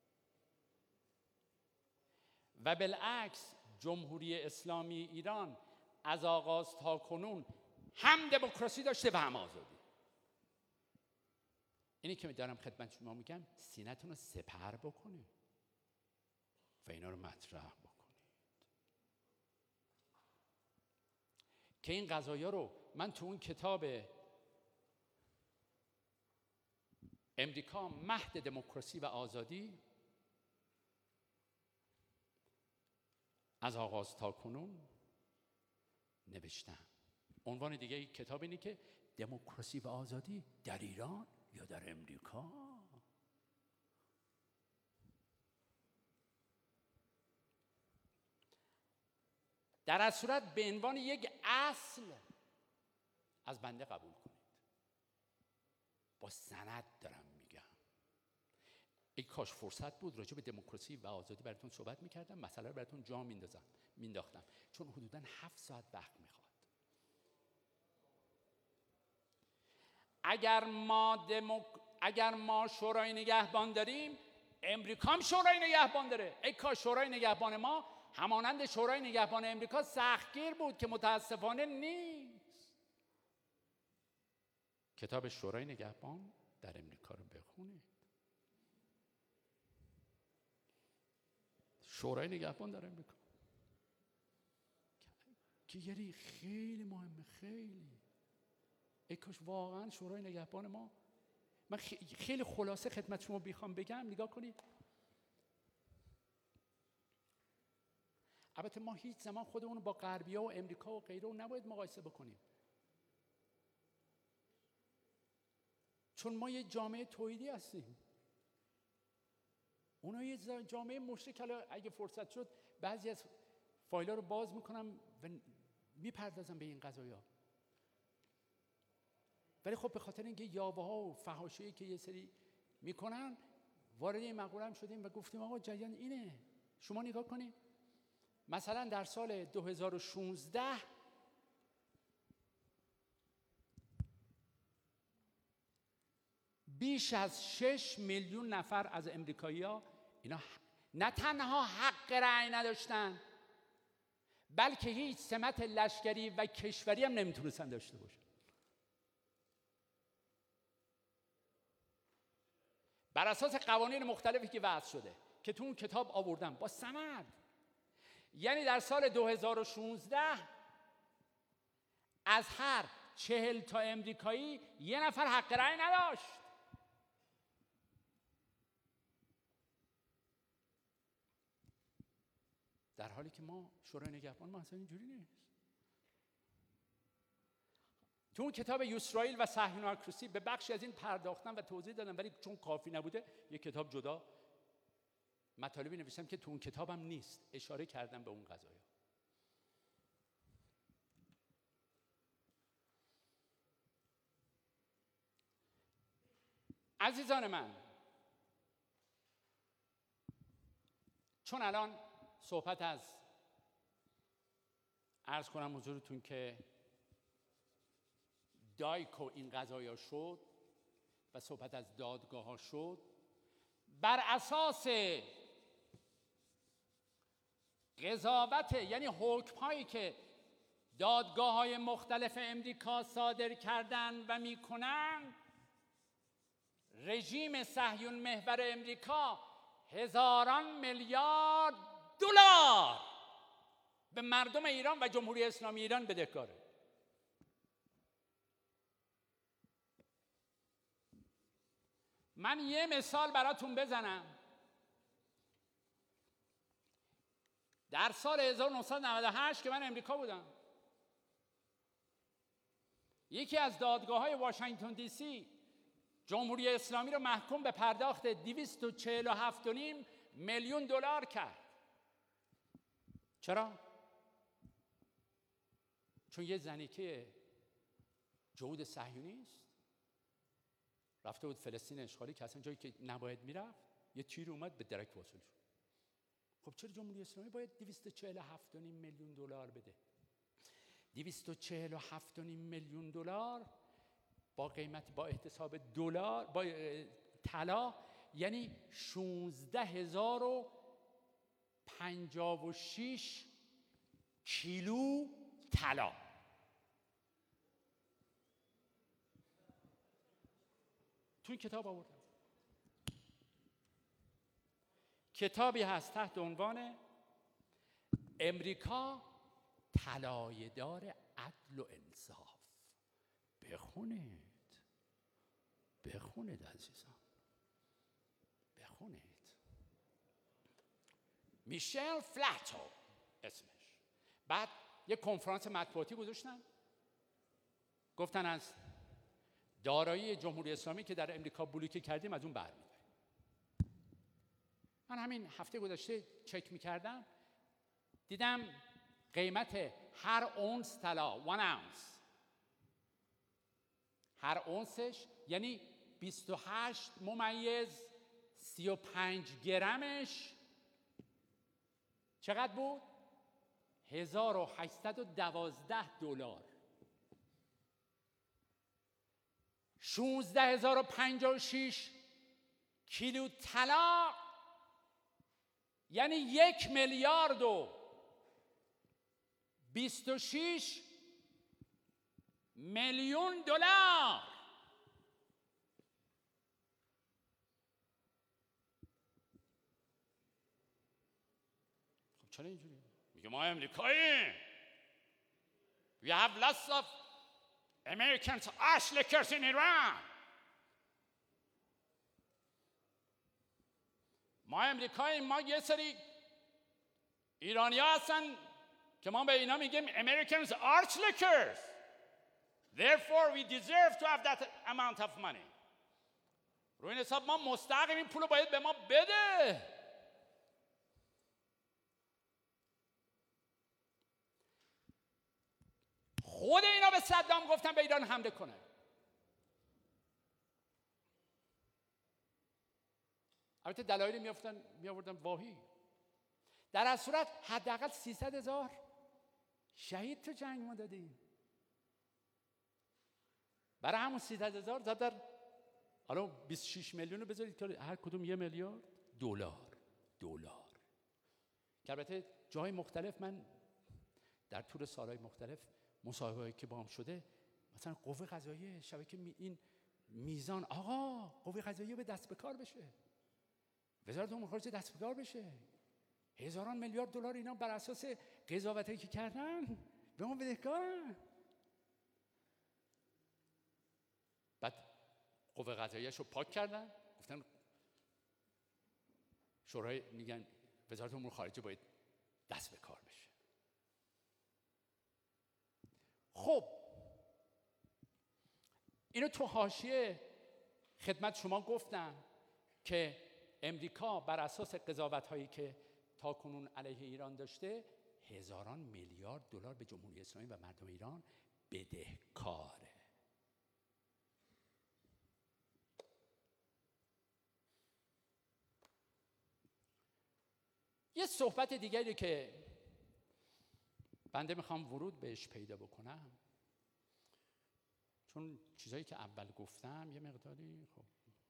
و بالعکس جمهوری اسلامی ایران از آغاز تا کنون هم دموکراسی داشته و هم آزادی. اینی که دارم خدمت شما میگم سینه‌تون رو سپر بکنید و اینا رو مطرح بکنید که این قضایا رو من تو اون کتاب امریکا مهد دموکراسی و آزادی از آغاز تا کنون نوشتم. عنوان دیگه این کتاب اینه که دموکراسی و آزادی در ایران یا در امریکا. در از صورت به عنوان یک اصل از بنده قبول کنید، با سند دارم میگم. ای کاش فرصت بود راجع به دموکراسی و آزادی براتون صحبت میکردم، مسئله رو براتون جا میندازم مینداختم، چون حدوداً هفت ساعت وقت میخواد. اگر ما دموک... اگر ما شورای نگهبان داریم، امریکا هم شورای نگهبان داره. ای کاش شورای نگهبان ما همانند شورای نگهبان امریکا سختگیر بود که متاسفانه نیست. کتاب شورای نگهبان در امریکا رو بخونید. شورای نگهبان در امریکا که یعنی خیلی مهمه، خیلی. ای کاش واقعا شورای نگهبان ما، من خیلی خلاصه خدمت شما بخوام بگم، نگاه کنید. البته ما هیچ زمان خودمون رو با غربی‌ها و امریکا و غیره نباید مقایسه بکنیم، چون ما یه جامعه توحیدی هستیم، اونا یه جامعه مشرک. اگه فرصت شد بعضی از فایل‌ها رو باز میکنم و میپردازم به این قضایا. ولی خب به خاطر اینکه یاوه‌ها و فحاشی‌ای که یه سری میکنن وارد این مقوله هم شدیم و گفتیم آقا جریان اینه. شما نگاه کنید مثلا در سال دو هزار و شانزده بیش از شش میلیون نفر از امریکایی‌ها اینا نه تنها حق رأی نداشتن، بلکه هیچ سمت لشکری و کشوری هم نمیتونستن داشته باشن. بر اساس قوانین مختلفی که وضع شده که تو اون کتاب آوردم با سند، یعنی در سال دو هزار و شانزده از هر چهل تا امریکایی یه نفر حق رأی نداشت. در حالی که ما شورای نگهبان ما اصلا اینجوری نیست. تو اون کتاب یسرائیل و صهیونوکراسی به بخشی از این پرداختم و توضیح دادم، ولی چون کافی نبوده یک کتاب جدا مطالبی نوشتم که تو اون کتابم نیست، اشاره کردم به اون قضایا. عزیزان من، چون الان صحبت از عرض کنم حضورتون که دایک و این قضایا شد و صحبت از دادگاه ها شد، بر اساس قضاوت یعنی حکم هایی که دادگاه های مختلف امریکا صادر کردن و میکنن، رژیم صهیون محور امریکا هزاران میلیارد دلار به مردم ایران و جمهوری اسلامی ایران بدهکاره. من یه مثال براتون بزنم. در سال هزار و نهصد و نود و هشت که من امریکا بودم، یکی از دادگاه های واشنگتن دی سی جمهوری اسلامی رو محکوم به پرداخت دویست و چهل و هفت و نیم میلیون دلار کرد. چرا؟ چون یه زنیکه جهود صهیونیست رفته بود فلسطین اشغالی که اصلا جایی که نباید میرفت، یه تیر اومد به درک واصل شد. خب چرا جمهوری اسلامی باید دویست و چهل و هفت و نیم میلیون دلار بده؟ دویست و چهل و هفت و نیم میلیون دلار با قیمت، با احتساب دلار، با طلا، یعنی شانزده هزار و پنجاه و شش کیلو طلا. تو این کتاب آوردم. کتابی هست تحت عنوان امریکا طلایه‌دار عدل و انصاف. بخونید، بخونید عزیزان، بخونید. میشل فلاتو اسمش. بعد یک کنفرانس مطبوعاتی گذاشتن، گفتن از دارایی جمهوری اسلامی که در امریکا بلوکه کردیم از اون برمی‌داریم. من همین هفته گذشته چک می‌کردم، دیدم قیمت هر اونس طلا، one ounce، هر اونسش یعنی بیست و هشت ممیز سی و پنج گرمش چقدر بود؟ هزار و هشتصد و دوازده دلار. شانزده هزار و پنجاه و شش کیلو طلا یعنی یک میلیارد و بیست و شش میلیون دلار. خب چرا اینجوری؟ میگه ما امریکاییم. We have lots of Americans ash lickers in Iran. ما امریکاییم. ما یه سری ایرانی ها هستن که ما به اینا میگیم Americans arch lickers. Therefore we deserve to have that amount of money. رو این حساب ما مستحقیم، این پول رو باید به ما بده. خود اینا به صدام گفتن به ایران حمله کنه. البته دلایلی میافتن میآوردن واهی. در هر صورت حداقل سیصد هزار شهید تو جنگ ما دادیم. برای همون سیصد هزار زدن، حالا بیست و شش میلیون رو بذارید که هر کدوم یه میلیارد دلار. دلار که البته جای مختلف من در طول سالهای مختلف مصاحبه‌ای که با هم شده، مثلا قوه قضاییه شبکه می این میزان، آقا قوه قضاییه به دست به کار بشه، وزارت امور خارجه دست به کار بشه، هزاران میلیارد دلار اینا بر اساس قضاوتی که کردن به ما بدهکارن. بعد قوه قضاییه رو پاک کردن، گفتن شورای، میگن وزارت امور خارجه باید دست به کار بشه. خب اینو تو حاشیه خدمت شما گفتم که امریکا بر اساس قضاوت‌هایی که تاکنون علیه ایران داشته هزاران میلیارد دلار به جمهوری اسلامی و مردم ایران بدهکاره. یه صحبت دیگری که بنده میخوام ورود بهش پیدا بکنم، چون چیزایی که اول گفتم یه مقداری خب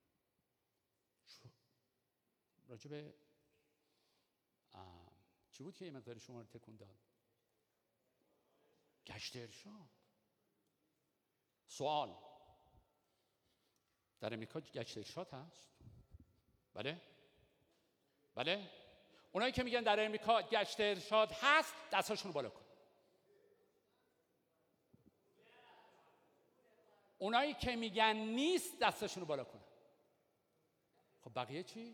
راجع به چی بود که یه مقداری شما رو تکون داد؟ گشت ارشاد. سوال، در امریکا گشت ارشاد هست؟ بله؟ بله؟ اونایی که میگن در امریکا گشت ارشاد هست دستاشون رو بالا کن. اونایی که میگن نیست دستاشون رو بالا کن. خب بقیه چی؟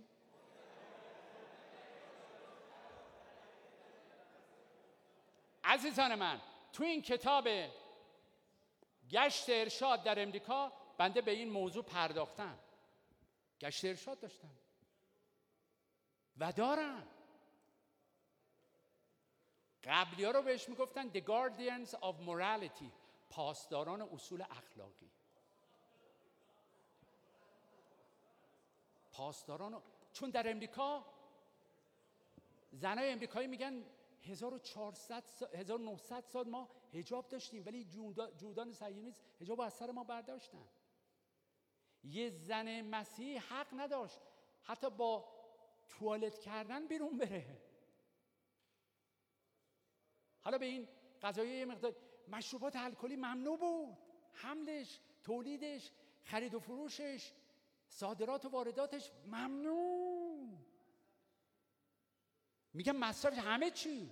عزیزان من، تو این کتاب گشت ارشاد در امریکا بنده به این موضوع پرداختم. گشت ارشاد داشتم و دارم. قبلی ها رو بهش میگفتن The Guardians of Morality، پاسداران اصول اخلاقی. پاسداران، چون در امریکا زنای امریکایی میگن هزار و چهارصد سال، هزار و نهصد سال ما حجاب داشتیم ولی جودان صهیونیست حجاب از سر ما برداشتن. یه زن مسیحی حق نداشت حتی با توالت کردن بیرون بره. حالا به این قضایه یه مقدار مشروبات الکلی ممنوع بود، حملش، تولیدش، خرید و فروشش، صادرات و وارداتش ممنوع. میگم مصرف همه چی.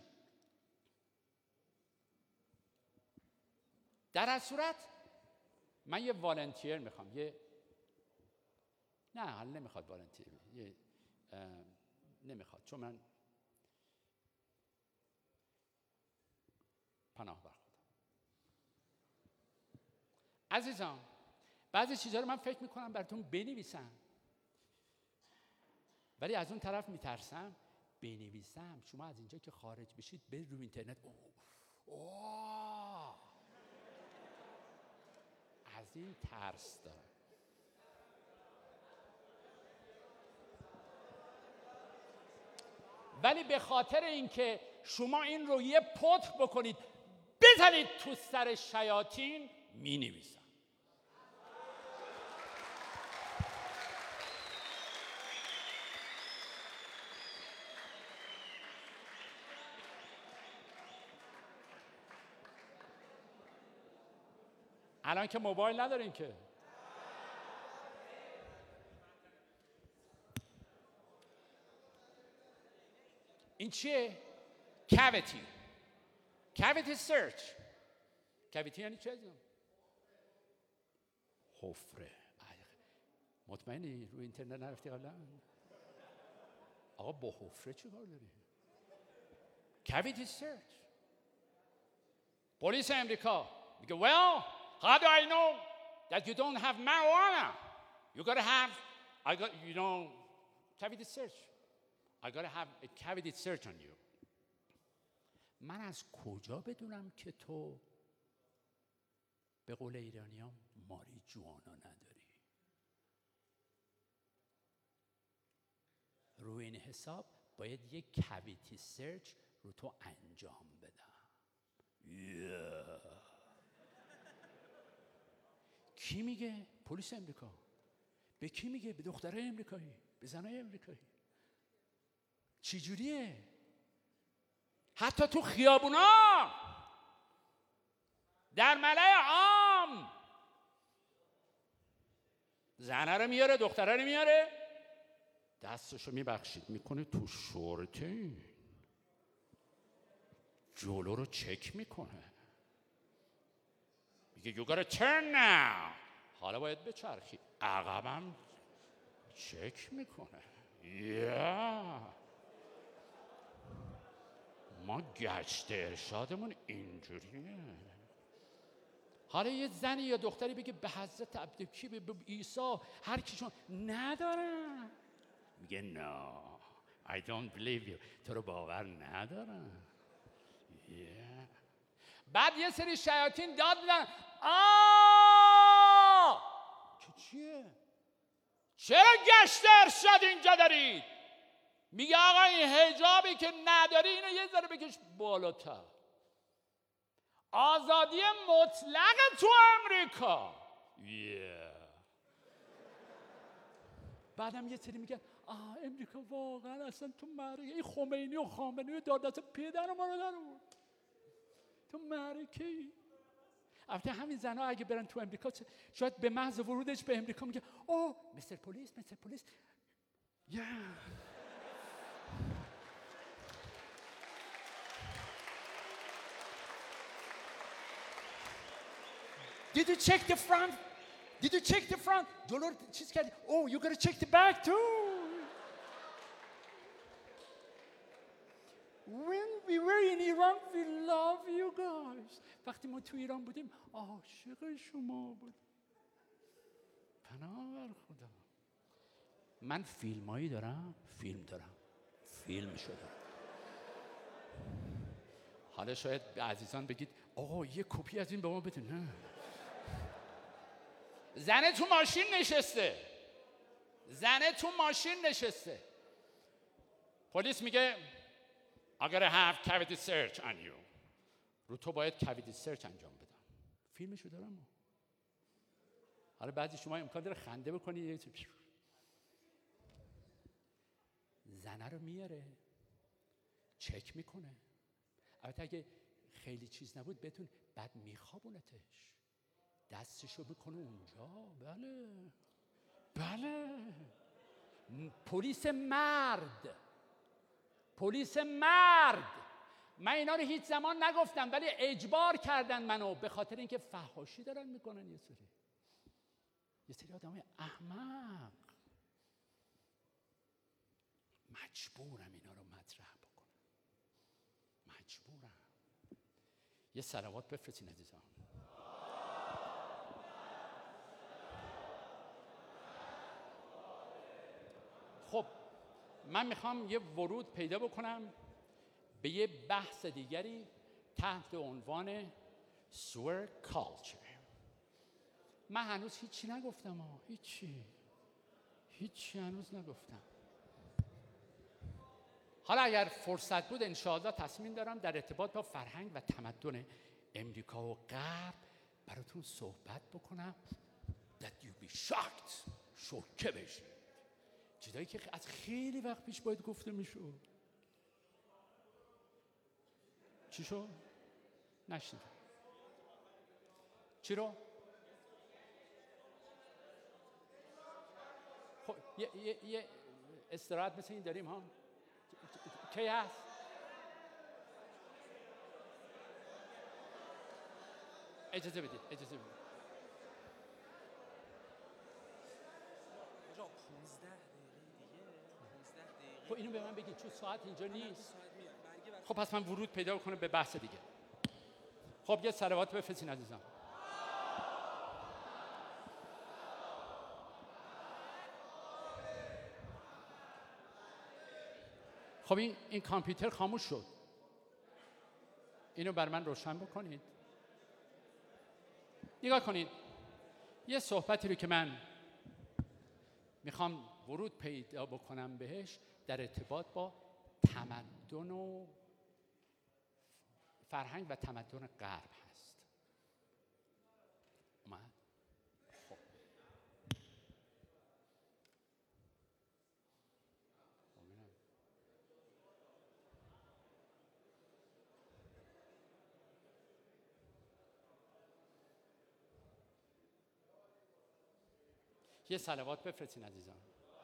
در هر صورت من یه والنتیر میخوام، یه نه حالا نمیخواد والنتیر، یه نمیخواد، چون من پناه بر خودم. عزیزان، بعضی چیزها رو من فکر میکنم براتون بنویسم، ولی از اون طرف میترسم بنویسم شما از اینجا که خارج بشید برید رو اینترنت اوه اوه از این ترس دارم. ولی به خاطر اینکه شما این رو یه پتر بکنید بزنید تو سر شیاطین، می نویسم. الان که موبایل نداریم که. این چیه؟ cavity. cavity search. cavity یعنی چه؟ حفره. مطمئنی روی اینترنت نرفتی قبلا؟ آقا با حفره چی کار داری؟ cavity search. پلیس امریکا میگه well, how do I know that you don't have marijuana? You gotta have, I got, you know, cavity search. I gotta have a cavity search on you. من از کجا بدونم که تو به قول ایرانیان ماری جوانا نداری؟ روی این حساب باید یک کاویتی سرچ رو تو انجام بدم. yeah. کی میگه؟ پلیس امریکا. به کی میگه؟ به دخترای امریکایی، به زنای امریکایی. چی جوریه؟ حتی تو خیابونا، در ملأ عام، زنه رو میاره، دختره رو میاره، دستشو میبخشید میکنه تو شورتین، جلو رو چک میکنه، میگه you gotta turn now. حالا باید بچرخی، عقبم چک میکنه. yeah. ما گشت ارشادمون اینجوریه. حالا یه زنی یا دختری بگه به حضرت عبدکی، به عیسی، هر کیشون ندارم، میگه no I don't believe you. تو رو باور ندارم. yeah. بعد یه سری شیاطین داد میدن آه که چیه؟ چرا گشت ارشاد اینجا دارید؟ میگه آقا این حجابی که نداری اینو یه ذره بکش بالاتر. آزادی مطلق تو امریکا. yeah. بعدم یه سری میگن آه امریکا واقعا اصلا تو معرکه این خمینی و خامنه‌ای داد دست پدر ما رو در آورد. تو معرکه ای. البته همین زنها اگه برن تو امریکا شاید به محض ورودش به امریکا میگه اوه مستر پلیس مستر پلیس yeah. Did you check the front? Did you check the front? جلو چیز کردی. Oh, you gotta check the back too. When we were in Iran, we love you guys. وقتی ما تو ایران بودیم عاشق شما بود. پناه بر خدا. من فیلمایی دارم، فیلم دارم، فیلم شده. حالا شاید به عزیزان بگید آقا یه کپی از این به ما بده. نه. زنه تو ماشین نشسته. زنه تو ماشین نشسته. پلیس میگه I gotta have cavity search on you. رو تو باید cavity search انجام بدم. فیلمشو دارم. حالا بعضی شما امکان داره خنده بکنید. زنه رو میاره. چک میکنه. البته اگه خیلی چیز نبود بهتون بعد میخوابونتش. دستشو میکنه اونجا. بله بله پلیس مرد پلیس مرد. من اینا رو هیچ زمان نگفتم ولی اجبار کردن منو به خاطر اینکه فحاشی دارن میکنن. یه سری یه سری آدمای احمق مجبورم اینا رو مطرح بکنم. مجبورم. یه صلوات بفرستین عزیزان. خب من میخوام یه ورود پیدا بکنم به یه بحث دیگری تحت عنوان سور کالچر. من هنوز هیچی نگفتم ها. هیچی هیچی هنوز نگفتم. حالا اگر فرصت بود انشاءالله تصمیم دارم در ارتباط با فرهنگ و تمدن امریکا و غرب براتون صحبت بکنم that you be shocked. شوکه بشید. چیزایی که از خیلی وقت پیش باید گفته میشد. چی شد؟ نشنیدم. چی رو؟ خب یه, یه, یه استراحت مثل این داریم ها. کی هست؟ اجازه بدید اجازه بدید. خب اینو به من بگید چون ساعت اینجا نیست. خب پس من ورود پیدا کنم به بحث دیگه. خب یه صلوات بفرستین عزیزان. خب این این کامپیوتر خاموش شد. اینو بر من روشن بکنید. نگاه کنید. یه صحبتی رو که من میخوام ورود پیدا بکنم بهش در ارتباط با تمدن و فرهنگ و تمدن غرب هست. اومد؟ خب یه صلوات بفرستین عزیزان.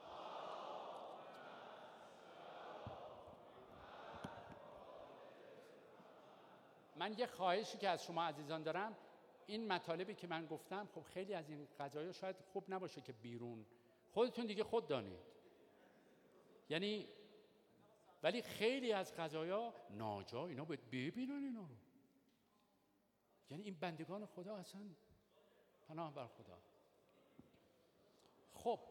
من یه خواهشی که از شما عزیزان دارم، این مطالبی که من گفتم خب خیلی از این قضایا شاید خوب نباشه که بیرون، خودتون دیگه خود دانید، یعنی ولی خیلی از قضایا ناجا اینا باید ببینن اینا رو، یعنی این بندگان خدا اصلا پناه بر خدا. خب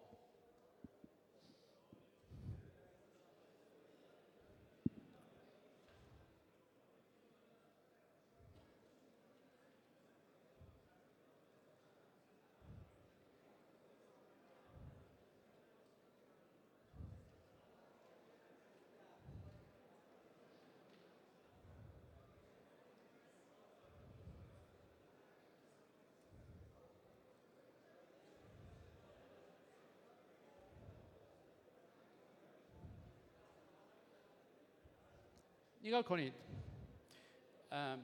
نگاه کنید، ام،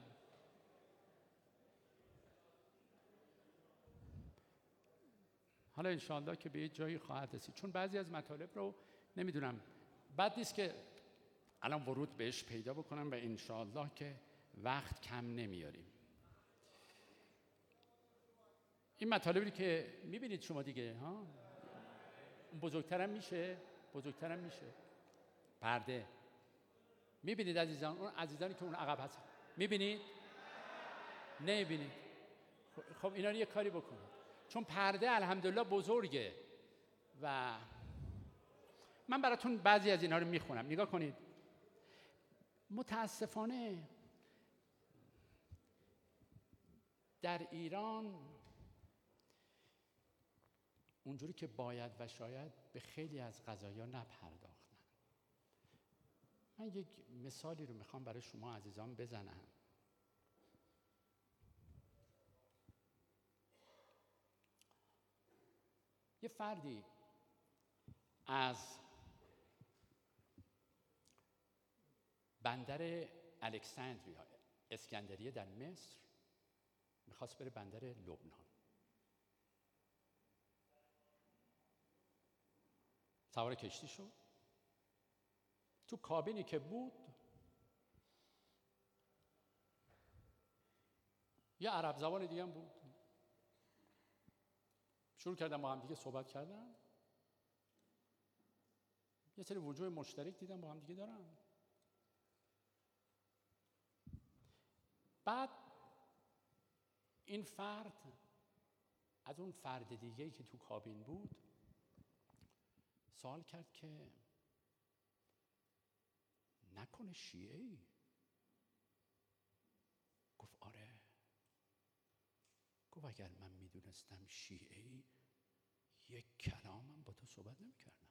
حالا انشاءالله که به یه جایی خواهد رسید، چون بعضی از مطالب رو نمیدونم، بد نیست که الان ورود بهش پیدا بکنم و انشاءالله که وقت کم نمیاریم. این مطالبی که میبینید شما دیگه ها، بزرگترم میشه، بزرگترم میشه پرده. میبینید عزیزان، اون عزیزانی که اون عقب هست میبینید؟ نمیبینید؟ خب اینا رو یه کاری بکنید، چون پرده الحمدلله بزرگه و من براتون بعضی از اینا رو میخونم. نگاه کنید، متاسفانه در ایران اونجوری که باید و شاید به خیلی از قضایا نپرداختن. من یک مثالی رو میخوام برای شما عزیزان بزنم. یه فردی از بندر الکساندریا، اسکندریه در مصر، میخواست بره بندر لبنان. سوار کشتی شد. تو کابینی که بود یه عرب زبان دیگه هم بود. شروع کردن با هم دیگه صحبت کردن. یه سری وجوه مشترک دیدن با هم دیگه دارن. بعد این فرد از اون فرد دیگه‌ای که تو کابین بود سوال کرد که نکنه شیعه‌ای؟ گفت آره. گفت اگر من میدونستم شیعه‌ای یک کلامم با تو صحبت نمی‌کردم.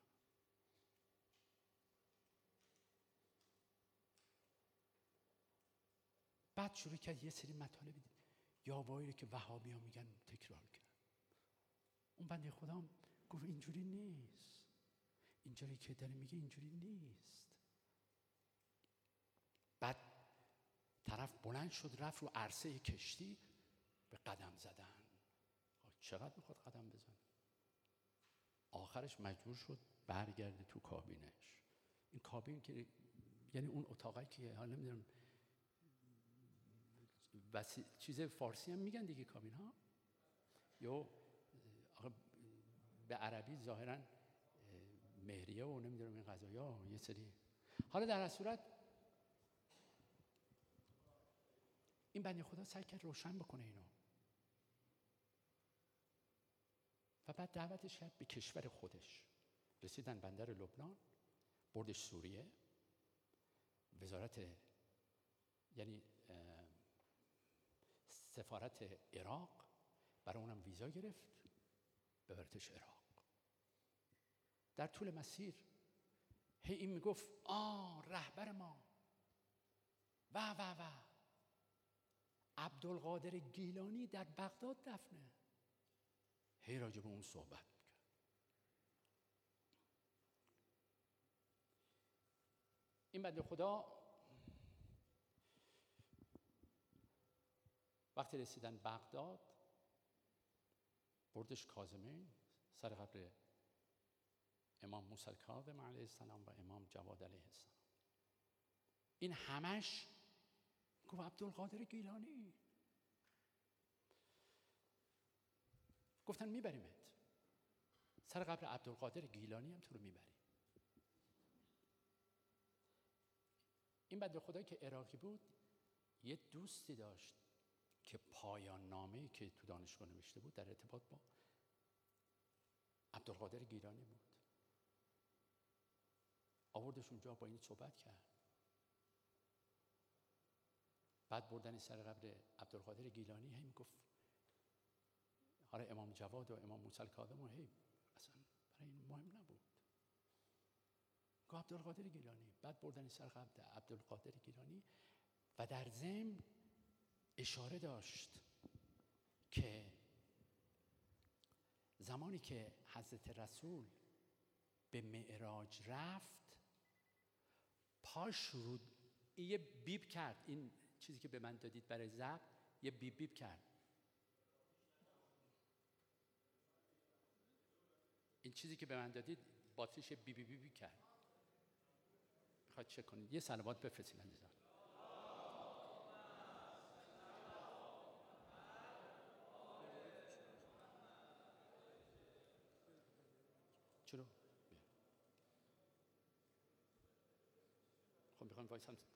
بعد شروع کرد یه سری مطالب یاوایی رو که وهابی ها میگن تکرار کرد. اون بنده خدا گفت اینجوری نیست، اینجوری که داره میگه اینجوری نیست. بعد طرف بلند شد رفت رو عرصه کشتی به قدم زدن. چقدر میخواد قدم بزنه؟ آخرش مجبور شد برگرده تو کابینش. این کابین که یعنی اون اتاقی که حالا نمیدونم وسی... چیز فارسی هم میگن دیگه کابین ها، یا به عربی ظاهرا مهریه و نمیدونم این قضایا یه سری. حالا در هر صورت این بنده خدا سعی کرد روشن بکنه اینو و بعد دعوتش کرد به کشور خودش. رسیدن بندر لبنان، بردش سوریه. وزارت یعنی سفارت عراق برای اونم ویزا گرفت، ببرتش عراق. در طول مسیر هی این میگفت آه رهبر ما و و و عبدالقادر گیلانی در بغداد دفنه. هی راجع به اون صحبت میکرد. این بنده خدا وقتی رسیدن بغداد بردش کاظمین سر قبر امام موسی الکاظم علیه السلام و امام جواد علیه السلام. این همش گفت عبدالقادر گیلانی. گفتن میبریمت سر قبر عبدالقادر گیلانی، هم تو رو میبریم. این بنده خدایی که عراقی بود یه دوستی داشت که پایان نامه‌ای که تو دانشگاه نوشته بود در ارتباط با عبدالقادر گیلانی بود. آوردش اونجا با این صحبت کرد. بعد بردن سر قبر عبدالقادر گیلانی هم گفت حالا امام جواد و امام موسی الکاظم و هی اصلا برای این مهم نبود. گفت عبدالقادر گیلانی. بعد بردن سر قبر عبدالقادر گیلانی و در ضمن اشاره داشت که زمانی که حضرت رسول به معراج رفت پاش رو این یه بیب کرد، این چیزی که به من دادید برای ضبط یه بیب بیب کرد. این چیزی که به من دادید باتریش بی بی بی بی کرد. میخواد چک کنید. یه صلوات بفرستید عزیزان. چرا؟ خب میخوام وایس هم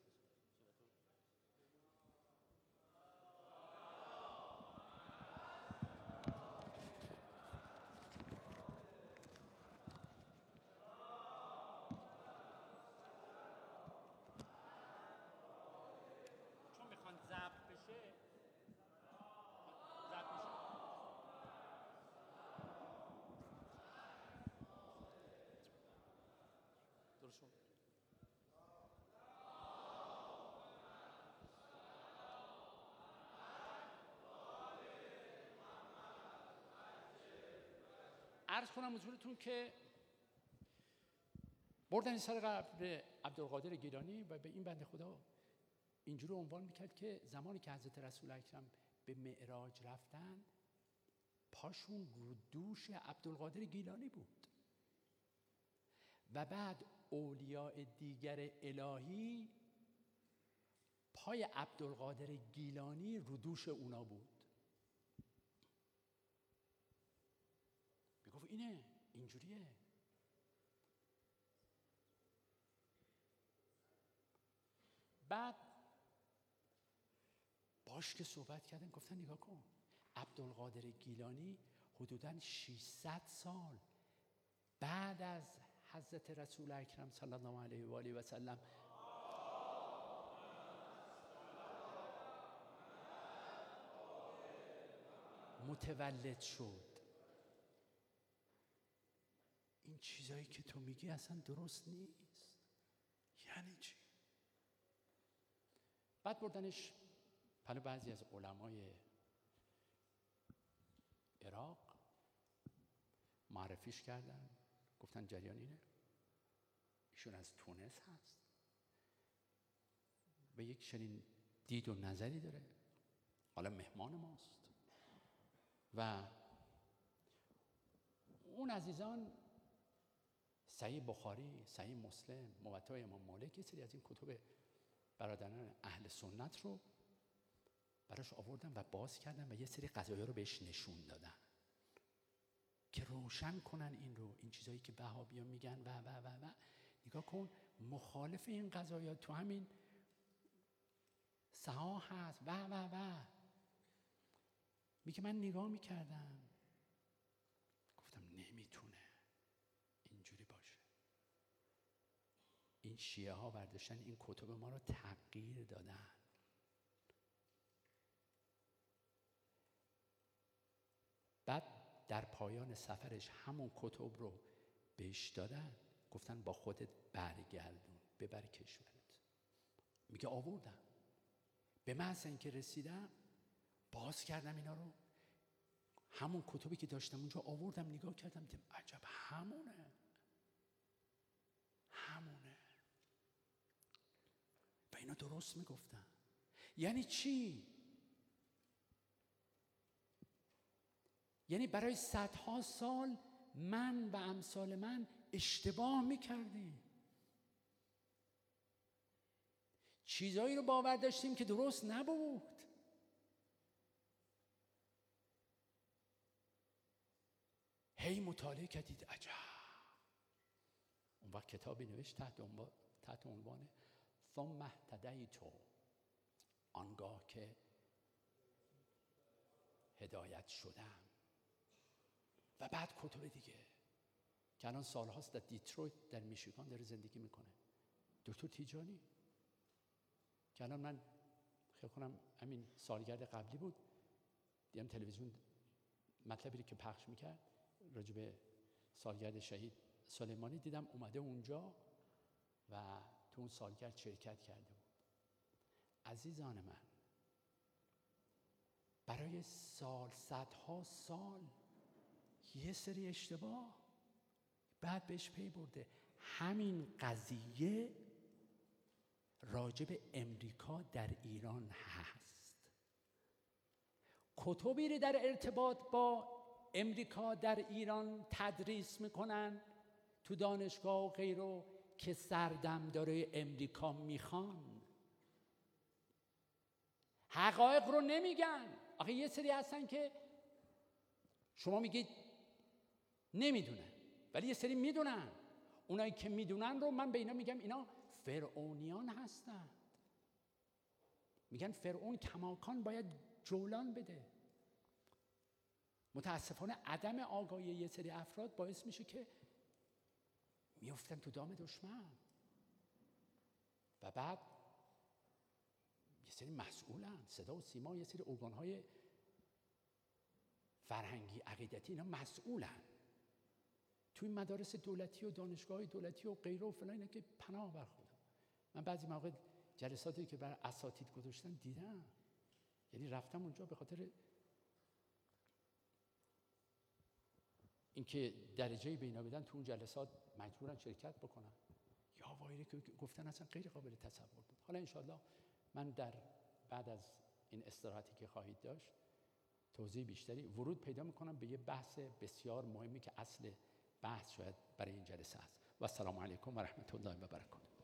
چون میخوان ضبط بشه ضبط بشه درست شد. عرض کنم حضورتون که بردن سر قبر عبدالقادر گیلانی و به این بنده خدا اینجوری عنوان میکرد که زمانی که حضرت رسول اکرم به معراج رفتن پاشون رو دوش عبدالقادر گیلانی بود و بعد اولیاء دیگر الهی پای عبدالقادر گیلانی رو دوش اونا بود. میگفت اینه، اینجوریه. بعد باش که صحبت کردن گفتن نگاه کن، عبدالقادر گیلانی حدوداً ششصد سال بعد از حضرت رسول اکرم صلی الله علیه و آله و سلم متولد شد. این چیزایی که تو میگی اصلا درست نیست. یعنی چی؟ بعد بردنش پلو بعضی از علمای عراق، معرفیش کردن، گفتن جریان اینه، ایشون از تونس هست، به یک چنین دید و نظری داره، حالا مهمان ماست. و اون عزیزان صحیح بخاری، صحیح مسلم، موطا امام مالک، یه سری از این کتب برادران اهل سنت رو براش آوردن و باز کردن و یه سری قضایا رو بهش نشون دادن که روشن کنن این رو، این چیزایی که وهابیان میگن و و و و نگاه کن مخالف این قضایا تو همین سها هست و و و میگه من نگاه میکردم گفتم نمیتونه اینجوری باشه. این شیعه ها برداشتن این کتب ما رو تغییر دادن. بعد در پایان سفرش همون کتب رو بهش دادن، گفتن با خودت برگردون ببر کشورت. میگه آوردم، به محض اینکه رسیدم باز کردم اینا رو، همون کتبی که داشتم اونجا آوردم نگاه کردم، دیدم عجب همونه همونه و اینا درست میگفتن. یعنی چی؟ یعنی برای صدها سال من و امثال من اشتباه میکردیم، چیزایی رو باور داشتیم که درست نبود. هی مطالعه کردید عجب. اون وقت کتابی نوشت تحت عنوان تحت عنوان ثم اهتدیت، آنگاه که هدایت شدم. و بعد کتب دیگه که الان سالهاست در دیترویت در میشیگان داره زندگی میکنه، دکتر تیجانی، که الان من خیلی کنم همین سالگرد قبلی بود دیدم تلویزیون مطلبی که پخش میکرد راجع به سالگرد شهید سلیمانی، دیدم اومده اونجا و تو اون سالگرد شرکت کرده بود. عزیزان من، برای سال صدها سال یه سری اشتباه، بعد بهش پی برده. همین قضیه راجب امریکا در ایران هست. کتبی رو در ارتباط با امریکا در ایران تدریس میکنن تو دانشگاه و غیره که سردمدارای امریکا میخوان. حقایق رو نمیگن. آخه یه سری هستن که شما میگید نمیدونن، ولی یه سری میدونن. اونایی که میدونن رو من به اینا میگم اینا فرعونیان هستند. میگن فرعون کماکان باید جولان بده. متاسفانه عدم آگاهی یه سری افراد باعث میشه که میفتن تو دام دشمن و بعد یه سری مسئولن، صدا و سیما، یه سری ارگان‌های فرهنگی عقیدتی اینا مسئولن. توی مدارس دولتی و دانشگاه دولتی و غیره و فلان اینا که پناه بر خدا. من بعضی موقع جلساتی که برای اساتید گذاشتن دیدم، یعنی رفتم اونجا به خاطر اینکه درجه به اینا بدن تو اون جلسات مجبورن شرکت بکنن. یا وایره که گفتن اصلا غیر قابل تصور بود. حالا انشالله من در بعد از این استراحتی که خواهید داشت توضیح بیشتری ورود پیدا میکنم به یه بحث بسیار مهمی که اصل بحث شاید برای این جلسه است. و السلام علیکم و رحمت الله و برکاته.